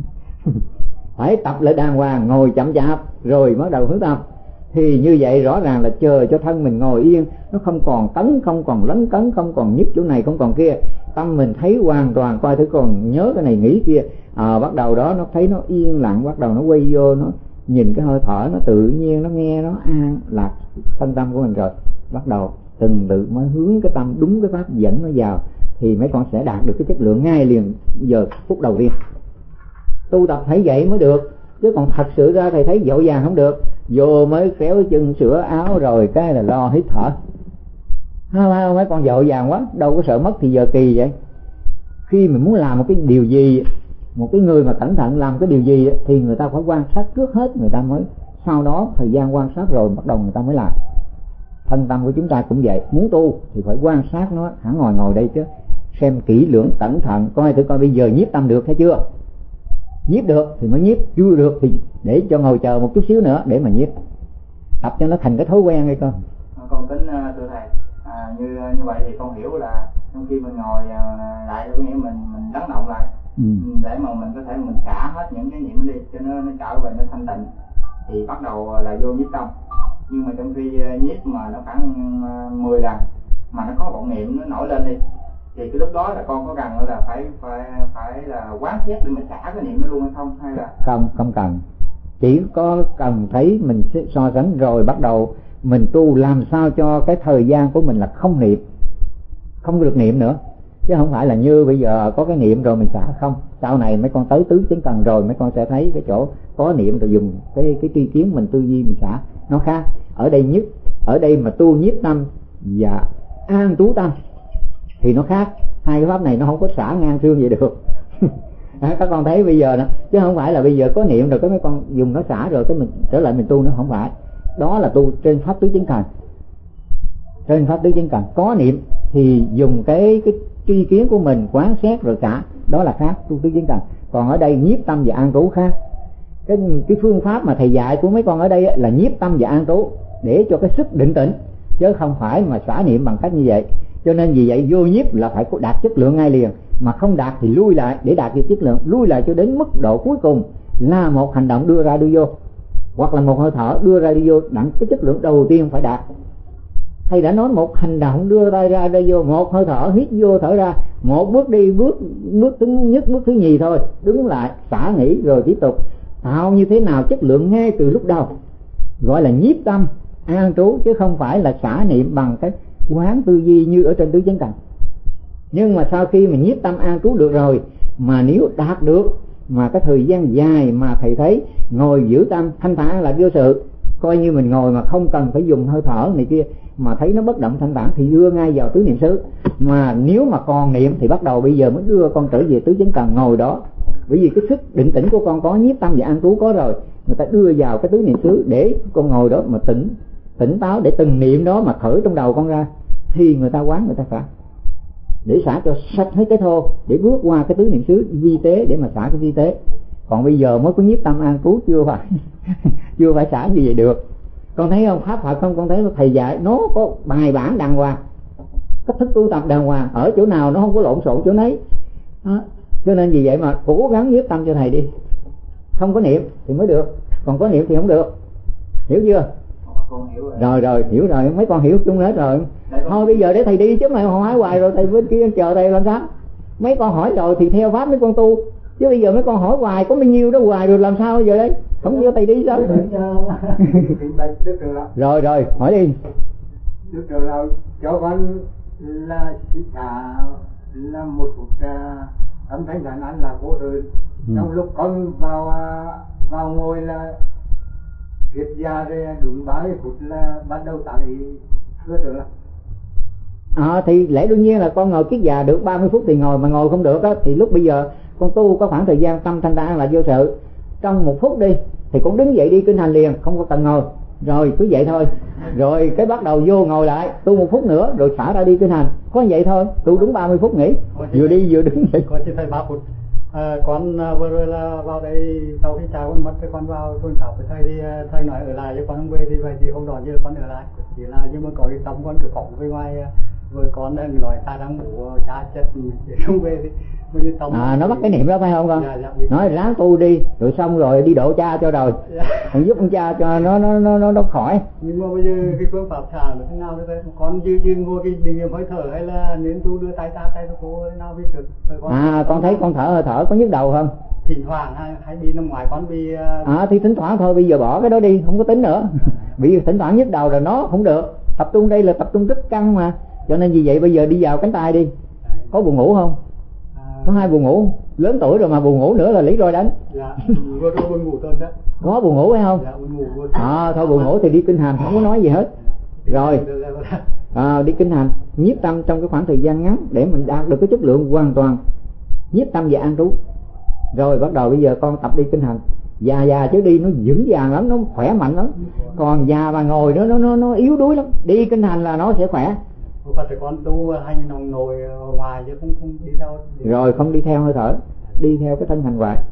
Phải tập lại đàng hoàng, ngồi chậm chạp rồi bắt đầu hướng tâm. Thì như vậy rõ ràng là chờ cho thân mình ngồi yên, nó không còn cấn, không còn lấn cấn, không còn nhức chỗ này, không còn kia. Tâm mình thấy hoàn toàn, coi thử còn nhớ cái này nghĩ kia. Bắt đầu đó nó thấy nó yên lặng, bắt đầu nó quay vô, nó nhìn cái hơi thở nó tự nhiên, nó nghe nó an lạc thân tâm của mình rồi. Bắt đầu từng tự mới hướng cái tâm đúng cái pháp dẫn nó vào, thì mấy con sẽ đạt được cái chất lượng ngay liền giờ phút đầu tiên. Tu tập thấy vậy mới được, chứ còn thật sự ra thầy thấy dội vàng không được. Vô mới kéo chân sửa áo rồi cái là lo hít thở. Mấy con dội vàng quá, đâu có sợ mất thì giờ kỳ vậy. Khi mình muốn làm một cái điều gì, một cái người mà cẩn thận làm cái điều gì thì người ta phải quan sát trước hết, người ta mới sau đó thời gian quan sát rồi bắt đầu người ta mới làm. Thân tâm của chúng ta cũng vậy, muốn tu thì phải quan sát nó, hẳn ngồi đây chứ xem kỹ lưỡng cẩn thận, coi thử coi bây giờ nhiếp tâm được hay chưa. nhiếp được thì mới nhiếp, chưa được thì để cho ngồi chờ một chút xíu nữa để mà nhiếp, tập cho nó thành cái thói quen hay con. Con kính thưa thầy, như vậy thì con hiểu là trong khi mình ngồi lại có nghĩa mình lắng động lại để mà mình có thể mình xả hết những cái niệm đi cho nó trở về nó thanh tịnh, thì bắt đầu là vô nhiếp tâm. Nhưng mà trong khi nhiếp mà nó khoảng 10 lần mà nó có vọng niệm nó nổi lên đi, thì cái lúc đó là con có cần là phải là quán xét để mình xả cái niệm nó luôn hay không, hay là không cần, chỉ có cần thấy mình so sánh rồi bắt đầu mình tu làm sao cho cái thời gian của mình là không niệm, không được niệm nữa, chứ không phải là như bây giờ có cái niệm rồi mình xả không. Sau này mấy con tới tứ chứng cần rồi mấy con sẽ thấy cái chỗ có niệm rồi dùng cái tri kiến mình tư duy mình xả nó khác. Ở đây mà tu nhiếp tâm và an trú tâm thì nó khác, hai cái pháp này nó không có xả ngang xương vậy được. Các con thấy bây giờ đó, chứ không phải là bây giờ có niệm rồi cái mấy con dùng nó xả rồi cái mình trở lại mình tu nữa, không phải. Đó là tu trên pháp tứ chứng cần. Trên pháp tứ chứng cần có niệm thì dùng cái tri kiến của mình quán xét rồi xả, đó là khác tu tứ chứng cần. Còn ở đây nhiếp tâm và an trú khác. Cái phương pháp mà thầy dạy của mấy con ở đây là nhiếp tâm và an trú để cho cái sức định tĩnh, chứ không phải mà xả niệm bằng cách như vậy. Cho nên vì vậy vô nhiếp là phải đạt chất lượng ngay liền, mà không đạt thì lui lại để đạt được chất lượng, lui lại cho đến mức độ cuối cùng là một hành động đưa ra đưa vô, hoặc là một hơi thở đưa ra đưa vô, đặng cái chất lượng đầu tiên phải đạt. Thầy đã nói một hành động đưa ra đưa vô, một hơi thở hít vô thở ra, một bước đi, bước thứ nhất, bước thứ nhì thôi, đứng lại xả nghỉ rồi tiếp tục, tạo như thế nào chất lượng ngay từ lúc đầu, gọi là nhiếp tâm an trú, chứ không phải là xả niệm bằng cái quán tư duy như ở trên tứ chứng cần. Nhưng mà sau khi mà nhiếp tâm an trú được rồi, mà nếu đạt được mà cái thời gian dài mà thầy thấy ngồi giữ tâm thanh thản là vô sự, coi như mình ngồi mà không cần phải dùng hơi thở này kia, mà thấy nó bất động thanh thản thì đưa ngay vào tứ niệm xứ. Mà nếu mà còn niệm thì bắt đầu bây giờ mới đưa con trở về tứ chứng cần ngồi đó, bởi vì cái sức định tĩnh của con có, nhiếp tâm và an trú có rồi, người ta đưa vào cái tứ niệm xứ để con ngồi đó mà tỉnh táo, để từng niệm đó mà khởi trong đầu con ra thì người ta quán, người ta xả, để xả cho sạch hết cái thô, để bước qua cái tứ niệm xứ vi tế để mà xả cái vi tế. Còn bây giờ mới có nhiếp tâm an trú chưa phải xả như vậy được. Con thấy không, pháp Phật không, con thấy thầy dạy nó có bài bản đàng hoàng, cách thức tu tập đàng hoàng, ở chỗ nào nó không có lộn xộn chỗ nấy đó. Cho nên vì vậy mà cố gắng nhiếp tâm cho thầy đi, không có niệm thì mới được, còn có niệm thì không được, hiểu chưa? Con hiểu rồi. Rồi hiểu rồi, mấy con hiểu chung hết rồi. Thôi bây giờ để thầy đi chứ mà hỏi hoài rồi thầy bên kia chờ thầy làm sao? Mấy con hỏi rồi thì theo pháp mấy con tu, chứ bây giờ mấy con hỏi hoài có bao nhiêu đó hoài rồi làm sao bây giờ đây? Không cho thầy đi sao? Rồi hỏi đi. Đức Trường Lão cho con là xả là một phút âm thanh đàn ăn là vô hơn. Trong lúc con vào ngồi là kiệt ra rồi đúng 30 phút là bắt đầu tạo ý Đức Trường Lão. Thì lẽ đương nhiên là con ngồi kiết già được 30 phút thì ngồi, mà ngồi không được á thì lúc bây giờ con tu có khoảng thời gian tâm thanh thản là vô sự, trong 1 phút đi thì cũng đứng dậy đi kinh hành liền, không có cần ngồi, rồi cứ vậy thôi, rồi cái bắt đầu vô ngồi lại tu 1 phút nữa rồi xả ra đi kinh hành, có vậy thôi, tu đúng 30 phút nghỉ, vừa đi vừa đứng vậy. Có chỉ phải 3 phút. Con vừa rồi là vào đây sau khi cha con mất thì con vào thôn sáu với thầy thì thầy nói ở lại cho con không về thì vậy thì không đón chứ con ở lại, chỉ là nhưng mà có cái tâm con cứ phỏng bên ngoài với con đang nói ta đang ngủ cha chết để không về thì nó bắt cái niệm đó phải không con? Dạ, nói ráng tu đi rồi xong rồi đi độ cha cho rồi còn giúp ông cha cho nó khỏi. Nhưng mà bây giờ cái phương pháp xả là thế nào thế con dư ngồi cái định niệm hơi thở hay là nên tu đưa tay ta tay cô thế nào biết được? Con thấy con thở có nhức đầu không? Thỉnh thoảng hay đi nằm ngoài con bị thì thỉnh thoảng thôi, bây giờ bỏ cái đó đi không có tính nữa. Bị thỉnh thoảng nhức đầu là nó không được, tập trung đây là tập trung rất căng mà, cho nên vì vậy bây giờ đi vào cánh tay đi. Có buồn ngủ không? Có hai buồn ngủ, lớn tuổi rồi mà buồn ngủ nữa là lý rồi đánh. Dạ, vừa rồi buồn ngủ tên đó. Có buồn ngủ hay không? Dạ, buồn ngủ. Thôi buồn ngủ thì đi kinh hành, không có nói gì hết. Rồi, đi kinh hành, nhiếp tâm trong cái khoảng thời gian ngắn để mình đạt được cái chất lượng hoàn toàn nhiếp tâm và an trú. Rồi bắt đầu bây giờ con tập đi kinh hành, già chứ đi nó vững vàng lắm, nó khỏe mạnh lắm. Còn già mà ngồi nó yếu đuối lắm, đi kinh hành là nó sẽ khỏe. Phải con tu hay nằm ngồi ngoài chứ không đi theo. Rồi không đi theo hơi thở, đi theo cái thân hành hoại.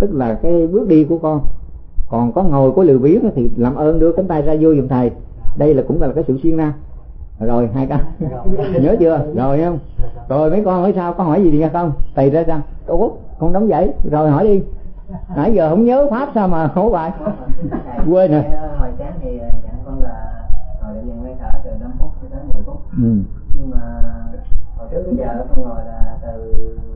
tức là cái bước đi của con. Còn có ngồi có lười biếng thì làm ơn đưa cánh tay ra vô giùm thầy. Đây là cũng là cái sự siêng năng. Rồi 2 cái nhớ chưa? Rồi không? Rồi mấy con hỏi sao? Có hỏi gì đi không? Thầy ra rằng ủa con đóng dậy rồi hỏi đi. Nãy giờ không nhớ pháp sao mà khổ bài. Quên nè. Hồi sáng thì dặn con là ngồi định dạng hơi thở từ 5 phút cho đến 10 phút. Nhưng mà hồi trước bây giờ con ngồi là từ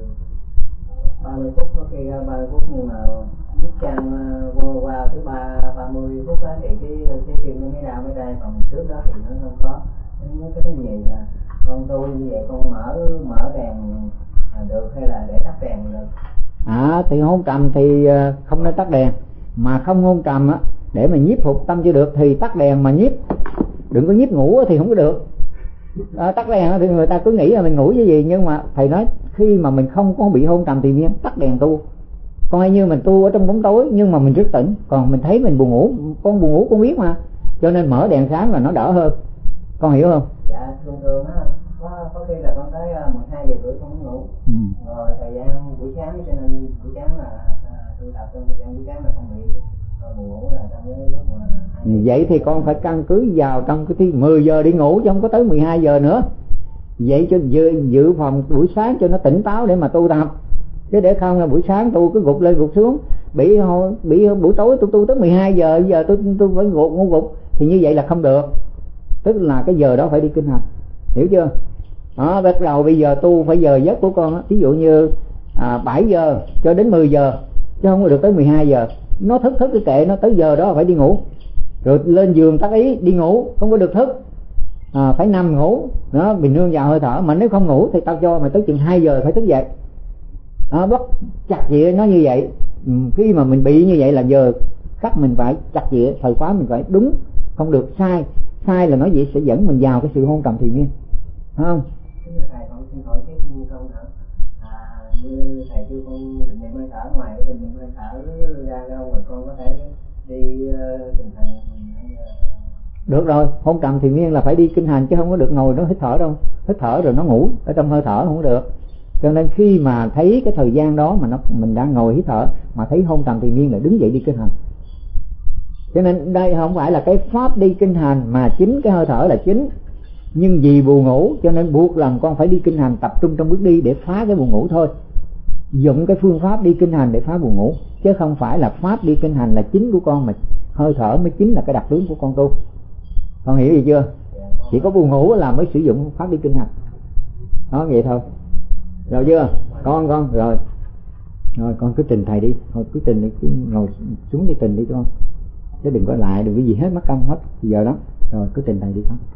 30 phút, có khi 30 phút, nhưng mà lúc trang qua thứ 30 phút đó thì cái tim nó mới đau mới đây, còn trước đó thì nó không có. Nó cái gì là con tu như vậy con mở đèn được hay là để tắt đèn được? Thì hôn trầm thì không nên tắt đèn, mà không hôn trầm á để mà nhiếp phục tâm chưa được thì tắt đèn mà nhiếp, đừng có nhiếp ngủ thì không có được. Tắt đèn thì người ta cứ nghĩ là mình ngủ với gì, nhưng mà thầy nói khi mà mình không có bị hôn trầm thì mình tắt đèn tu. Còn hay như mình tu ở trong bóng tối nhưng mà mình rất tỉnh, còn mình thấy mình buồn ngủ, con buồn ngủ con biết mà, cho nên mở đèn sáng là nó đỡ hơn, con hiểu không? Dạ thường á có khi là con tới 12 giờ rưỡi con mới ngủ. Rồi thời gian buổi sáng, cho nên buổi sáng là tu tập trong thời gian buổi sáng là không bị buồn ngủ, là trong cái lúc mà vậy thì con phải căn cứ vào trong cái 10 giờ đi ngủ chứ không có tới 12 giờ nữa. Vậy cho dự phòng buổi sáng cho nó tỉnh táo để mà tu tập, chứ để không là buổi sáng tu cứ gục lên gục xuống, bị buổi tối tôi tu tới 12 giờ, giờ tôi phải ngủ gục thì như vậy là không được. Tức là cái giờ đó phải đi kinh hành, hiểu chưa? Bắt đầu bây giờ tu phải giờ giấc của con á, ví dụ như 7 giờ cho đến 10 giờ chứ không có được tới 12 giờ. Nó thức cái kệ nó, tới giờ đó phải đi ngủ, rồi lên giường tác ý đi ngủ, không có được thức. Phải nằm ngủ đó, bình nương vào hơi thở. Mà nếu không ngủ thì tao cho mày tới chừng 2 giờ phải thức dậy. Bắt chặt chẽ nó như vậy. Khi mà mình bị như vậy là giờ khắc mình phải chặt chẽ, thời khóa mình phải đúng, không được sai. Sai là nói gì sẽ dẫn mình vào cái sự hôn trầm thiền miên, không? Thầy con xin hỏi tiếp không hả? Như thầy kêu con định niệm hơi thở, ngoài cái định niệm hơi thở ra đâu mà con có thể đi kinh hành? Được rồi, hôn trầm thiền miên là phải đi kinh hành chứ không có được ngồi nó hít thở đâu. Hít thở rồi nó ngủ ở trong hơi thở không được. Cho nên khi mà thấy cái thời gian đó mà mình đang ngồi hít thở mà thấy hôn trầm thiền miên là đứng dậy đi kinh hành. Cho nên đây không phải là cái pháp đi kinh hành mà chính cái hơi thở là chính. Nhưng vì buồn ngủ cho nên buộc lòng con phải đi kinh hành, tập trung trong bước đi để phá cái buồn ngủ thôi. Dụng cái phương pháp đi kinh hành để phá buồn ngủ, chứ không phải là pháp đi kinh hành là chính của con, mà hơi thở mới chính là cái đặc tướng của con tu. Con hiểu gì chưa? Chỉ có buồn ngủ là mới sử dụng pháp đi kinh hành. Đó vậy thôi. Rồi chưa? Con rồi. Rồi con cứ trình thầy đi, thôi cứ trình đi, cứ ngồi xuống đi trình đi con. Chứ đừng có lại, đừng có gì hết, mất công hết giờ đó. Rồi cứ trình thầy đi con.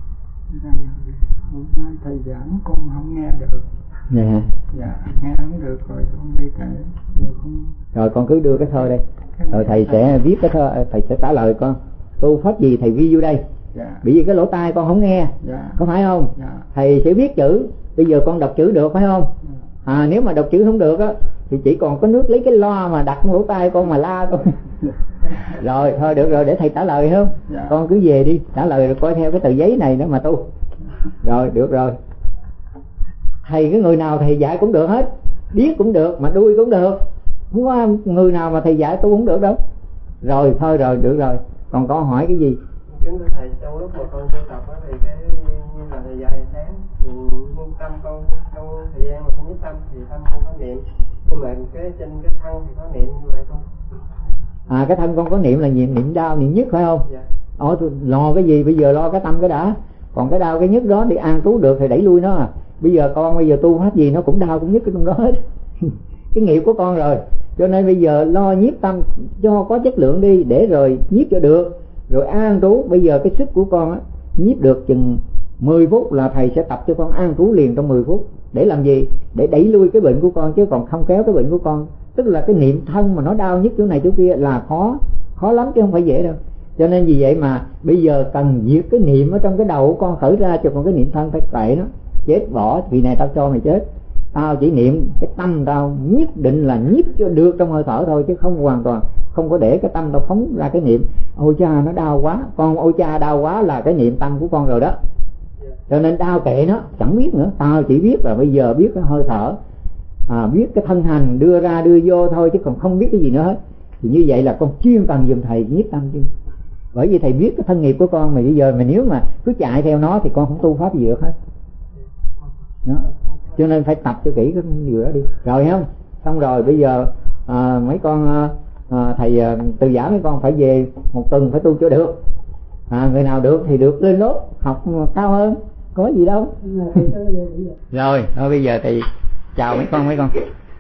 Hôm nay thầy giảng con không nghe được. Dạ. Dạ, nghe không được rồi con đi thầy. Rồi con cứ đưa cái thơ đây. Rồi thầy sẽ viết cái thơ, thầy sẽ trả lời con. Tu pháp gì thầy ghi vô đây. Dạ. Bởi vì cái lỗ tai con không nghe. Dạ. Có phải không? Dạ. Thầy sẽ viết chữ. Bây giờ con đọc chữ được phải không? Dạ. Nếu mà đọc chữ không được á thì chỉ còn có nước lấy cái loa mà đặt lỗ tai con mà la con. Rồi thôi được rồi, để thầy trả lời không? Dạ. Con cứ về đi, trả lời rồi coi theo cái tờ giấy này nữa mà tu. Rồi được rồi. Thầy cái người nào thầy dạy cũng được hết, biết cũng được mà đuôi cũng được, không có người nào mà thầy dạy tu không được đâu. Rồi thôi rồi được rồi. Còn con hỏi cái gì? Kính thưa thầy, trong lúc mà con tu tập á thì cái như là thầy dạy sáng thì tâm con trong thời gian mà con nhất tâm thì tâm con có niệm, nhưng mà cái trên cái thân thì có niệm như vậy không? Cái thân con có niệm là niệm đau niệm nhức phải không? Dạ. Tôi lo cái gì, bây giờ lo cái tâm cái đã. Còn cái đau cái nhức đó thì an trú được thì đẩy lui nó. Bây giờ tu pháp gì nó cũng đau cũng nhức cái trong đó hết. Cái nghiệp của con rồi. Cho nên bây giờ lo nhiếp tâm cho có chất lượng đi, để rồi nhiếp cho được, rồi an trú. Bây giờ cái sức của con á, nhiếp được chừng 10 phút là thầy sẽ tập cho con an trú liền trong 10 phút. Để làm gì? Để đẩy lui cái bệnh của con, chứ còn không kéo cái bệnh của con. Tức là cái niệm thân mà nó đau nhức chỗ này chỗ kia là khó lắm chứ không phải dễ đâu. Cho nên vì vậy mà bây giờ cần diệt cái niệm ở trong cái đầu của con khởi ra, cho còn cái niệm thân phải kệ nó, chết bỏ, vì này tao cho mày chết. Tao chỉ niệm cái tâm tao nhất định là nhiếp cho được trong hơi thở thôi, chứ không hoàn toàn không có để cái tâm tao phóng ra cái niệm ôi cha nó đau quá. Con ôi cha đau quá là cái niệm tâm của con rồi đó. Cho nên đau kệ nó, chẳng biết nữa. Tao chỉ biết là bây giờ biết cái hơi thở biết cái thân hành đưa ra đưa vô thôi, chứ còn không biết cái gì nữa hết, thì như vậy là con chuyên cần giùm thầy nhiếp tâm chứ. Bởi vì thầy biết cái thân nghiệp của con, mà bây giờ mà nếu mà cứ chạy theo nó thì con không tu pháp gì được hết đó. Cho nên phải tập cho kỹ cái điều đó đi rồi không. Xong rồi bây giờ mấy con thầy từ giả mấy con phải về một tuần phải tu cho được. Người nào được thì được lên lớp học cao hơn, có gì đâu. Rồi bây giờ thì chào mấy con.